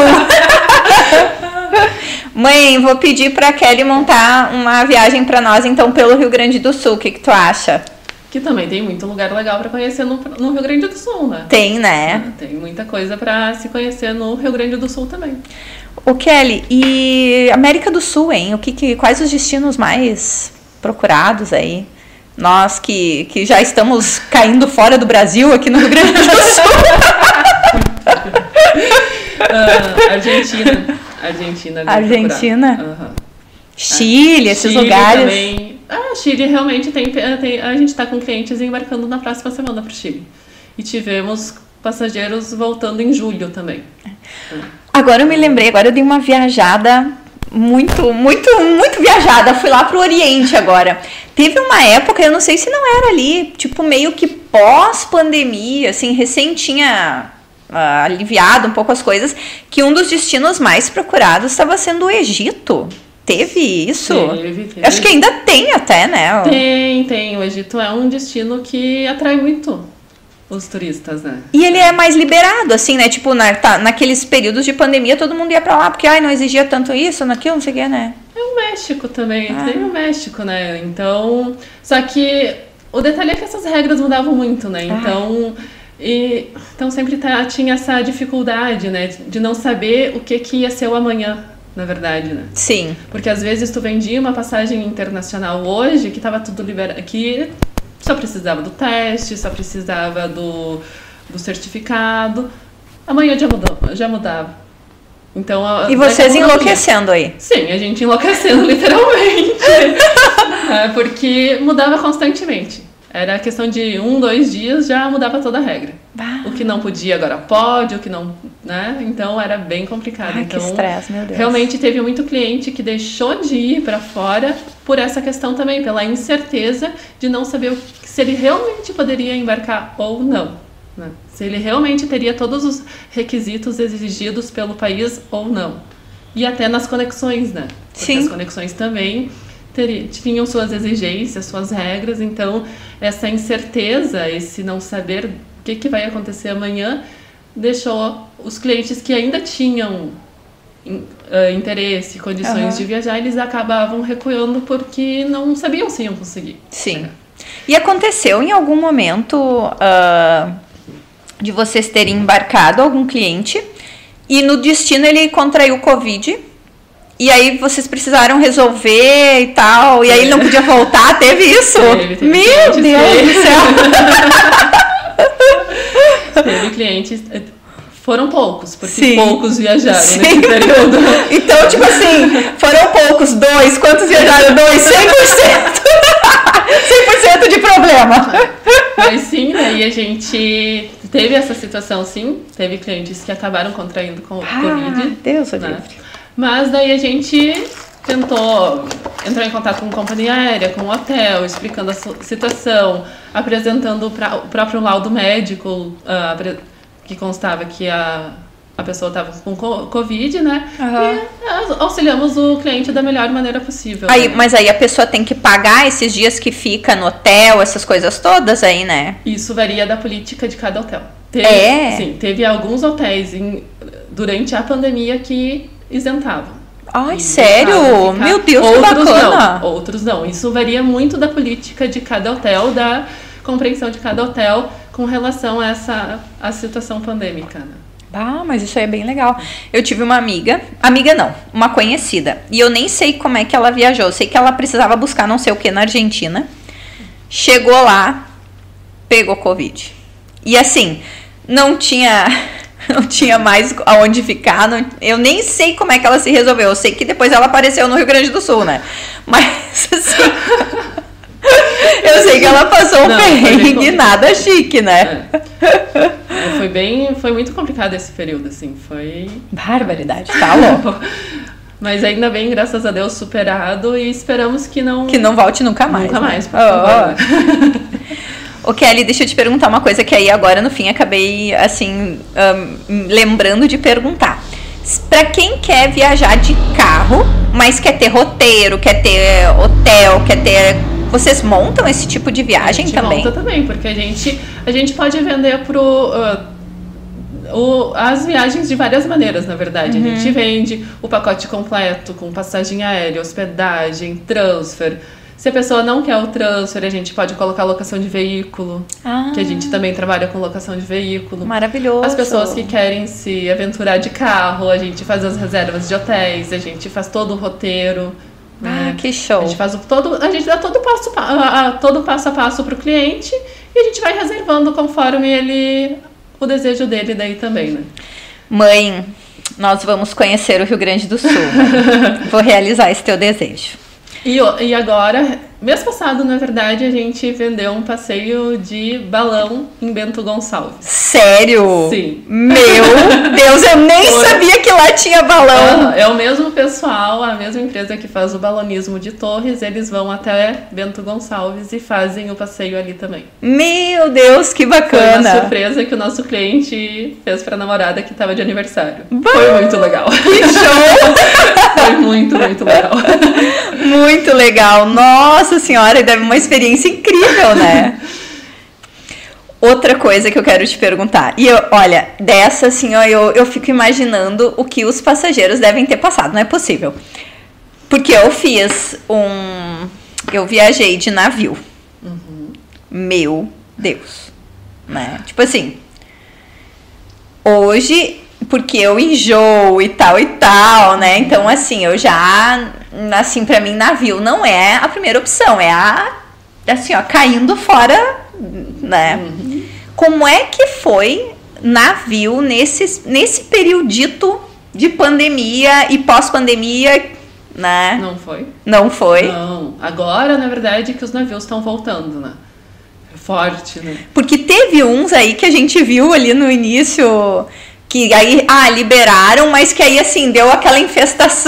Mãe, vou pedir pra Kelly montar uma viagem pra nós, então, pelo Rio Grande do Sul. O que tu acha? Que também tem muito lugar legal pra conhecer no Rio Grande do Sul, né? Tem, né? Tem muita coisa pra se conhecer no Rio Grande do Sul também. Ô, Kelly, e América do Sul, hein? Quais os destinos mais procurados aí? Nós que já estamos caindo fora do Brasil, aqui no Rio Grande do Sul. Argentina. Uhum. Chile, esses Chile lugares. Também. Chile realmente a gente está com clientes embarcando na próxima semana para o Chile. E tivemos passageiros voltando em julho também. Agora eu me lembrei, agora eu dei uma viajada muito viajada. Fui lá pro Oriente agora. Teve uma época, eu não sei se não era ali, tipo meio que pós-pandemia, assim, recém tinha aliviado um pouco as coisas, que um dos destinos mais procurados estava sendo o Egito. Teve isso? Teve. Acho que ainda tem até, né? Tem. O Egito é um destino que atrai muito os turistas, né? E ele é mais liberado, assim, né? Tipo, naqueles períodos de pandemia, todo mundo ia pra lá, porque não exigia tanto isso, naquilo, não sei o que, né? É o México também, tem o México, né? Então, só que o detalhe é que essas regras mudavam muito, né? Então sempre tinha essa dificuldade, né? De não saber o que ia ser o amanhã. na verdade, né? Sim. Porque às vezes tu vendia uma passagem internacional hoje que tava tudo liberado, que só precisava do teste, só precisava do certificado. Amanhã já mudava. Então, e vocês enlouquecendo aí? Sim, a gente enlouquecendo literalmente. Porque mudava constantemente. Era questão de 1-2 dias, já mudava toda a regra. O que não podia agora pode, o que não, né? Então era bem complicado. Então, que estresse, meu Deus. Realmente teve muito cliente que deixou de ir para fora por essa questão também, pela incerteza de não saber se ele realmente poderia embarcar ou não. Né? Se ele realmente teria todos os requisitos exigidos pelo país ou não. E até nas conexões, né? Porque Sim. As conexões também tinham suas exigências, suas regras. Então, essa incerteza, esse não saber o que vai acontecer amanhã, deixou os clientes que ainda tinham interesse, condições de viajar, eles acabavam recuando porque não sabiam se iam conseguir. Sim. E aconteceu em algum momento... de vocês terem embarcado algum cliente e no destino ele contraiu Covid e aí vocês precisaram resolver e tal, e aí ele não podia voltar, teve isso? Teve Meu Deus do céu! Teve clientes, foram poucos, porque Sim. poucos viajaram Sim. nesse período. Então, tipo assim, foram poucos, 2, quantos viajaram? 2, 100%! 100% de problema! Mas sim, daí a gente teve essa situação, sim. Teve clientes que acabaram contraindo com Covid. Deus o né? livre. Mas daí a gente tentou entrar em contato com companhia aérea, com o hotel, explicando a situação, apresentando o próprio laudo médico, que constava que a pessoa estava com Covid, né? E auxiliamos o cliente da melhor maneira possível. Aí, mas aí a pessoa tem que pagar esses dias que fica no hotel, essas coisas todas aí, né? Isso varia da política de cada hotel. Sim, teve alguns hotéis durante a pandemia que isentavam. Ai, sério? Meu Deus, que bacana! Outros não. Isso varia muito da política de cada hotel, da compreensão de cada hotel com relação a a situação pandêmica, né? Mas isso aí é bem legal. Eu tive uma uma conhecida. E eu nem sei como é que ela viajou. Eu sei que ela precisava buscar não sei o que na Argentina. Chegou lá, pegou Covid. E assim, não tinha mais aonde ficar. Eu nem sei como é que ela se resolveu. Eu sei que depois ela apareceu no Rio Grande do Sul, né? Mas assim... eu sei que ela passou um perrengue nada chique, né? Foi muito complicado esse período, assim, foi... Barbaridade, tá louco. Mas ainda bem, graças a Deus, superado e esperamos que não... Que não volte nunca mais. Nunca né? mais, por favor. Ô Kelly, deixa eu te perguntar uma coisa que aí agora no fim acabei, assim, lembrando de perguntar. Pra quem quer viajar de carro, mas quer ter roteiro, quer ter hotel, quer ter... Vocês montam esse tipo de viagem também? Monta também, porque a gente pode vender as viagens de várias maneiras, na verdade. A gente vende o pacote completo com passagem aérea, hospedagem, transfer. Se a pessoa não quer o transfer, a gente pode colocar locação de veículo, que a gente também trabalha com locação de veículo. Maravilhoso. As pessoas que querem se aventurar de carro, a gente faz as reservas de hotéis, a gente faz todo o roteiro. Que show. A gente dá todo passo a passo para o cliente e a gente vai reservando conforme o desejo dele daí também, né? Mãe, nós vamos conhecer o Rio Grande do Sul. Vou realizar esse teu desejo. E agora, mês passado, na verdade, a gente vendeu um passeio de balão em Bento Gonçalves. Sério? Sim. Meu Deus, eu nem sabia que lá tinha balão. É o mesmo pessoal, a mesma empresa que faz o balonismo de Torres, eles vão até Bento Gonçalves e fazem o passeio ali também. Meu Deus, que bacana. Foi uma surpresa que o nosso cliente fez pra namorada que tava de aniversário. Foi muito legal. Que show! Foi muito, muito legal. Muito legal. Nossa senhora, deve uma experiência incrível, né? Outra coisa que eu quero te perguntar. E olha, dessa assim, ó, eu fico imaginando o que os passageiros devem ter passado. Não é possível. Porque eu viajei de navio. Meu Deus. Né? Tipo assim, hoje porque eu enjoo e tal, né? Então, assim, eu já, assim, pra mim, navio não é a primeira opção, é assim, ó, caindo fora, né? Como é que foi navio nesse periodito de pandemia e pós-pandemia, né? Não foi? Não foi? Não. Agora, na verdade, que os navios estão voltando, né? Forte, né? Porque teve uns aí que a gente viu ali no início que aí, liberaram, mas que aí, assim, deu aquela infestação.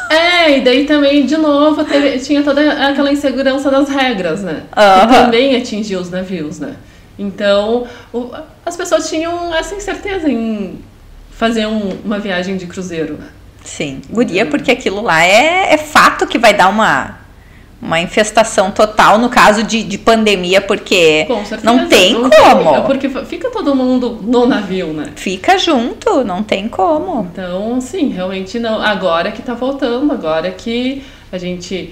E daí também, de novo, tinha toda aquela insegurança das regras, né? Uhum. Que também atingiu os navios, né? Então, as pessoas tinham essa incerteza em fazer uma viagem de cruzeiro, né? Sim, guria, porque aquilo lá é fato que vai dar uma infestação total no caso de pandemia, porque com certeza, não tem como. Porque fica todo mundo no navio, né? Fica junto, não tem como. Então, sim, realmente não. Agora que tá voltando, agora que a gente...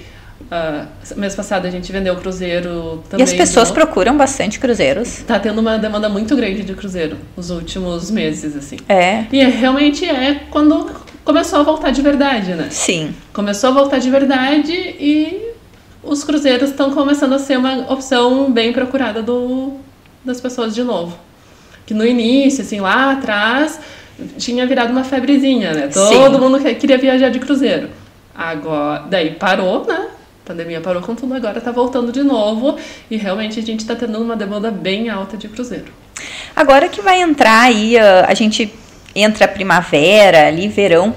mês passado a gente vendeu o cruzeiro também. E as pessoas procuram bastante cruzeiros. Tá tendo uma demanda muito grande de cruzeiro nos últimos meses, assim. E realmente quando começou a voltar de verdade, né? Sim. Começou a voltar de verdade e os cruzeiros estão começando a ser uma opção bem procurada das pessoas de novo. Que no início, assim, lá atrás, tinha virado uma febrezinha, né? Todo mundo queria viajar de cruzeiro. Agora, daí parou, né? A pandemia parou com tudo, agora tá voltando de novo e realmente a gente tá tendo uma demanda bem alta de cruzeiro. Agora que vai entrar aí, a gente entra a primavera, ali, verão,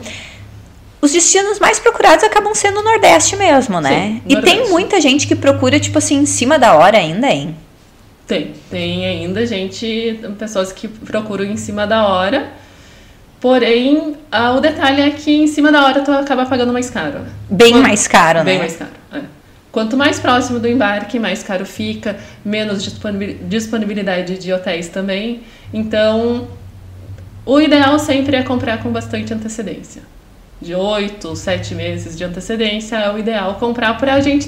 os destinos mais procurados acabam sendo o Nordeste mesmo, né? Sim, e Nordeste. Tem muita gente que procura, tipo assim, em cima da hora ainda, hein? Tem ainda pessoas que procuram em cima da hora, porém, o detalhe é que em cima da hora tu acaba pagando mais caro. Né? Mais caro, né? Bem mais caro, Quanto mais próximo do embarque, mais caro fica, menos disponibilidade de hotéis também. Então, o ideal sempre é comprar com bastante antecedência. De 8, 7 meses de antecedência é o ideal comprar para a gente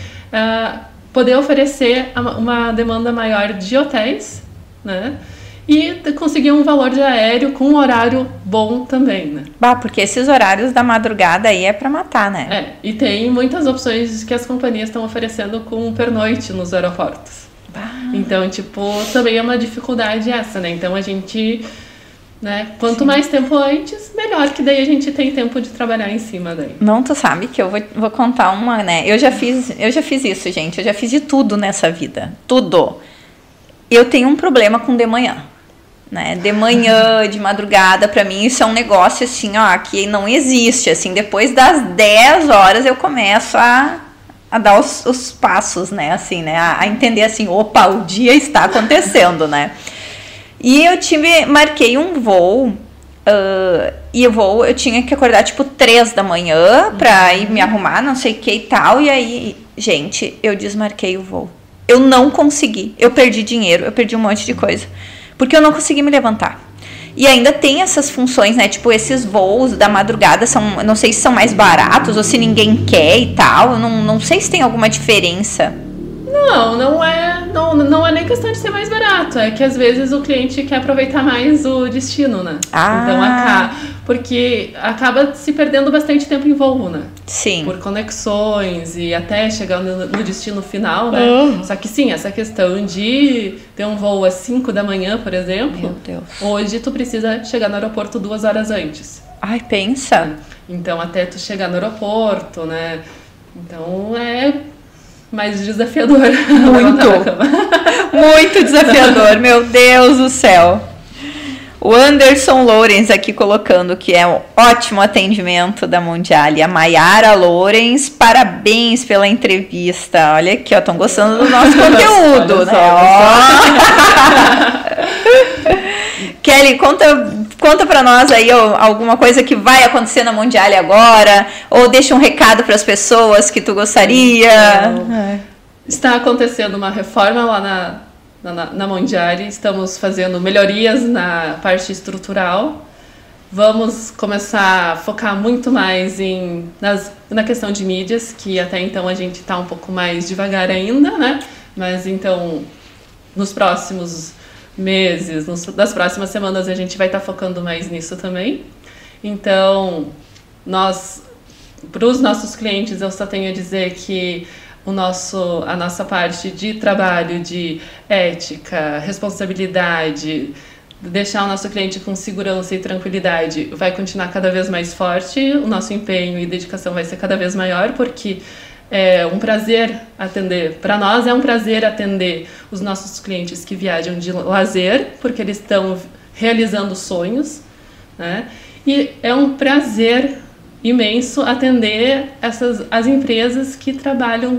poder oferecer uma demanda maior de hotéis, né? E conseguir um valor de aéreo com um horário bom também, né? Porque esses horários da madrugada aí é para matar, né? E tem muitas opções que as companhias estão oferecendo com pernoite nos aeroportos. Então, também é uma dificuldade essa, né? Então, a gente... Né? Quanto mais tempo antes, melhor, que daí a gente tem tempo de trabalhar em cima daí. Não, tu sabe que eu vou contar uma, né? Eu já fiz isso, gente. Eu já fiz de tudo nessa vida. Tudo. Eu tenho um problema com de manhã. Né? De manhã, de madrugada, pra mim isso é um negócio assim, ó, que não existe. Assim, depois das 10 horas eu começo a dar os passos, né? Assim, né? A entender assim, opa, o dia está acontecendo, né? E marquei um voo, e eu tinha que acordar, 3 da manhã pra ir me arrumar, não sei o que e tal, e aí, gente, eu desmarquei o voo. Eu não consegui, eu perdi dinheiro, eu perdi um monte de coisa, porque eu não consegui me levantar. E ainda tem essas funções, né, esses voos da madrugada, não sei se são mais baratos, ou se ninguém quer e tal, não sei se tem alguma diferença. Não é nem questão de ser mais barato, é que às vezes o cliente quer aproveitar mais o destino, né? Então porque acaba se perdendo bastante tempo em voo, né? Sim. Por conexões e até chegar no destino final, né? Só que sim, essa questão de ter um voo às 5 da manhã, por exemplo, meu Deus. Hoje tu precisa chegar no aeroporto 2 horas antes. Ai, pensa. Então até tu chegar no aeroporto, né? Então é mais desafiador. Muito desafiador, meu Deus do céu. O Anderson Lourens aqui colocando que é um ótimo atendimento da Mondiale. A Maiara Lourens, parabéns pela entrevista. Olha aqui, ó, estão gostando do nosso conteúdo, né? Kelly, conta pra nós aí alguma coisa que vai acontecer na Mondiale agora, ou deixa um recado para as pessoas que tu gostaria. Está acontecendo uma reforma lá na Mondiale, estamos fazendo melhorias na parte estrutural. Vamos começar a focar muito mais na questão de mídias, que até então a gente está um pouco mais devagar ainda, né? Mas então, nos próximos meses, das próximas semanas, a gente vai estar focando mais nisso também. Então, para os nossos clientes, eu só tenho a dizer que a nossa parte de trabalho, de ética, responsabilidade, deixar o nosso cliente com segurança e tranquilidade vai continuar cada vez mais forte, o nosso empenho e dedicação vai ser cada vez maior, porque é um prazer atender, para nós é um prazer atender os nossos clientes que viajam de lazer, porque eles estão realizando sonhos, né? E é um prazer imenso atender as empresas que trabalham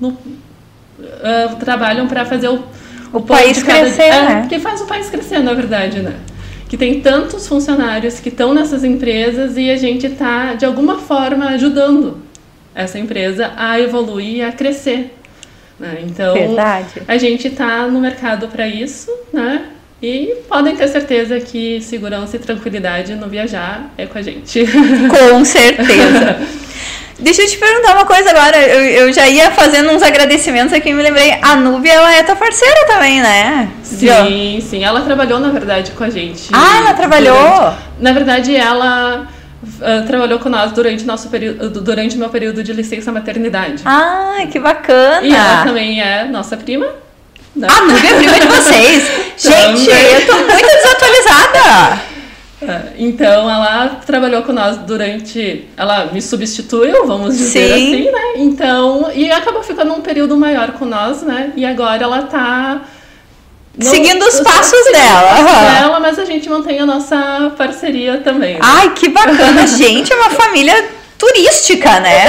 para fazer o país crescer, né? Que faz o país crescer, na verdade, né? Que tem tantos funcionários que estão nessas empresas e a gente está, de alguma forma, ajudando essa empresa a evoluir, a crescer, né? Então, verdade. A gente está no mercado para isso, né? E podem ter certeza que segurança e tranquilidade no viajar é com a gente. Com certeza. Deixa eu te perguntar uma coisa agora. Eu já ia fazendo uns agradecimentos aqui e me lembrei. A Núbia, ela é tua parceira também, né? Sim. Ela trabalhou, na verdade, com a gente. Ah, ela trabalhou? Na verdade, ela trabalhou com nós durante o meu período de licença maternidade. Ah, que bacana. E ela também é nossa prima. Não. A Núbia é prima de vocês. Gente, eu tô muito desatualizada. Então, ela trabalhou com nós ela me substituiu, vamos dizer assim, né? Então, e acabou ficando um período maior com nós, né? E agora ela tá seguindo os passos dela. Mas a gente mantém a nossa parceria também. Né? Ai, que bacana. Gente, é uma família turística, né?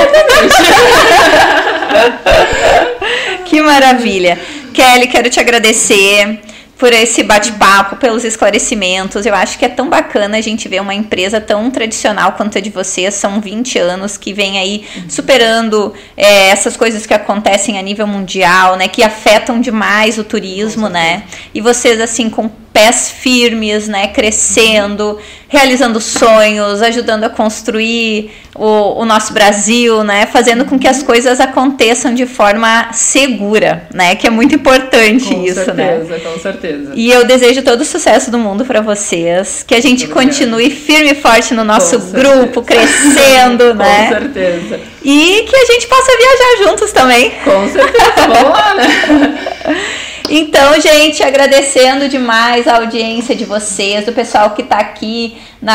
Que maravilha. Kelly, quero te agradecer por esse bate-papo, pelos esclarecimentos. Eu acho que é tão bacana a gente ver uma empresa tão tradicional quanto a de vocês. São 20 anos que vem aí superando essas coisas que acontecem a nível mundial, né? Que afetam demais o turismo, né? E vocês, assim, com pés firmes, né? Crescendo, realizando sonhos, ajudando a construir o nosso Brasil, né? Fazendo com que as coisas aconteçam de forma segura, né? Que é muito importante isso, né? Com certeza. E eu desejo todo o sucesso do mundo para vocês, que a gente continue firme e forte no nosso grupo, crescendo, né? Com certeza. E que a gente possa viajar juntos também. Com certeza, vamos lá, né? Então, gente, agradecendo demais a audiência de vocês, do pessoal que está aqui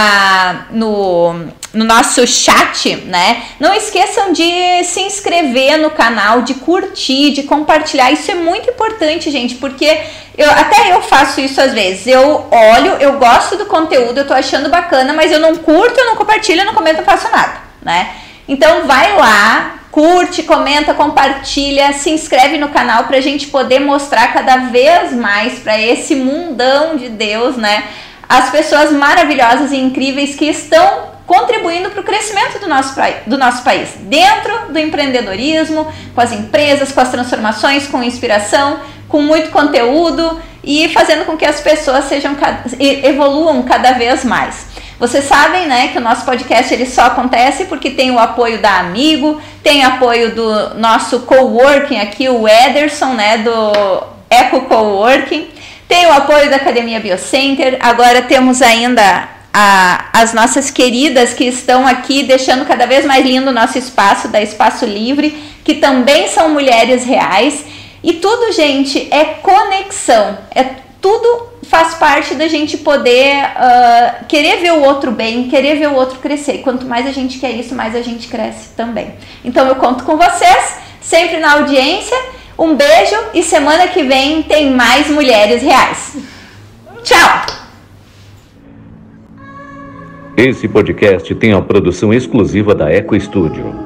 no nosso chat, né? Não esqueçam de se inscrever no canal, de curtir, de compartilhar. Isso é muito importante, gente, porque até eu faço isso às vezes. Eu olho, eu gosto do conteúdo, eu tô achando bacana, mas eu não curto, eu não compartilho, eu não comento, não faço nada, né? Então vai lá, curte, comenta, compartilha, se inscreve no canal pra gente poder mostrar cada vez mais para esse mundão de Deus, né? As pessoas maravilhosas e incríveis que estão contribuindo para o crescimento do nosso país, dentro do empreendedorismo, com as empresas, com as transformações, com inspiração, com muito conteúdo e fazendo com que as pessoas evoluam cada vez mais. Vocês sabem, né, que o nosso podcast ele só acontece porque tem o apoio da Amigo, tem apoio do nosso coworking aqui, o Ederson, né, do Eco Coworking, tem o apoio da Academia Biocenter, agora temos ainda as nossas queridas que estão aqui deixando cada vez mais lindo o nosso espaço, da Espaço Livre, que também são mulheres reais, e tudo, gente, é conexão, tudo faz parte da gente poder querer ver o outro bem, querer ver o outro crescer. Quanto mais a gente quer isso, mais a gente cresce também. Então eu conto com vocês, sempre na audiência. Um beijo e semana que vem tem mais Mulheres Reais. Tchau! Esse podcast tem a produção exclusiva da Eco Studio.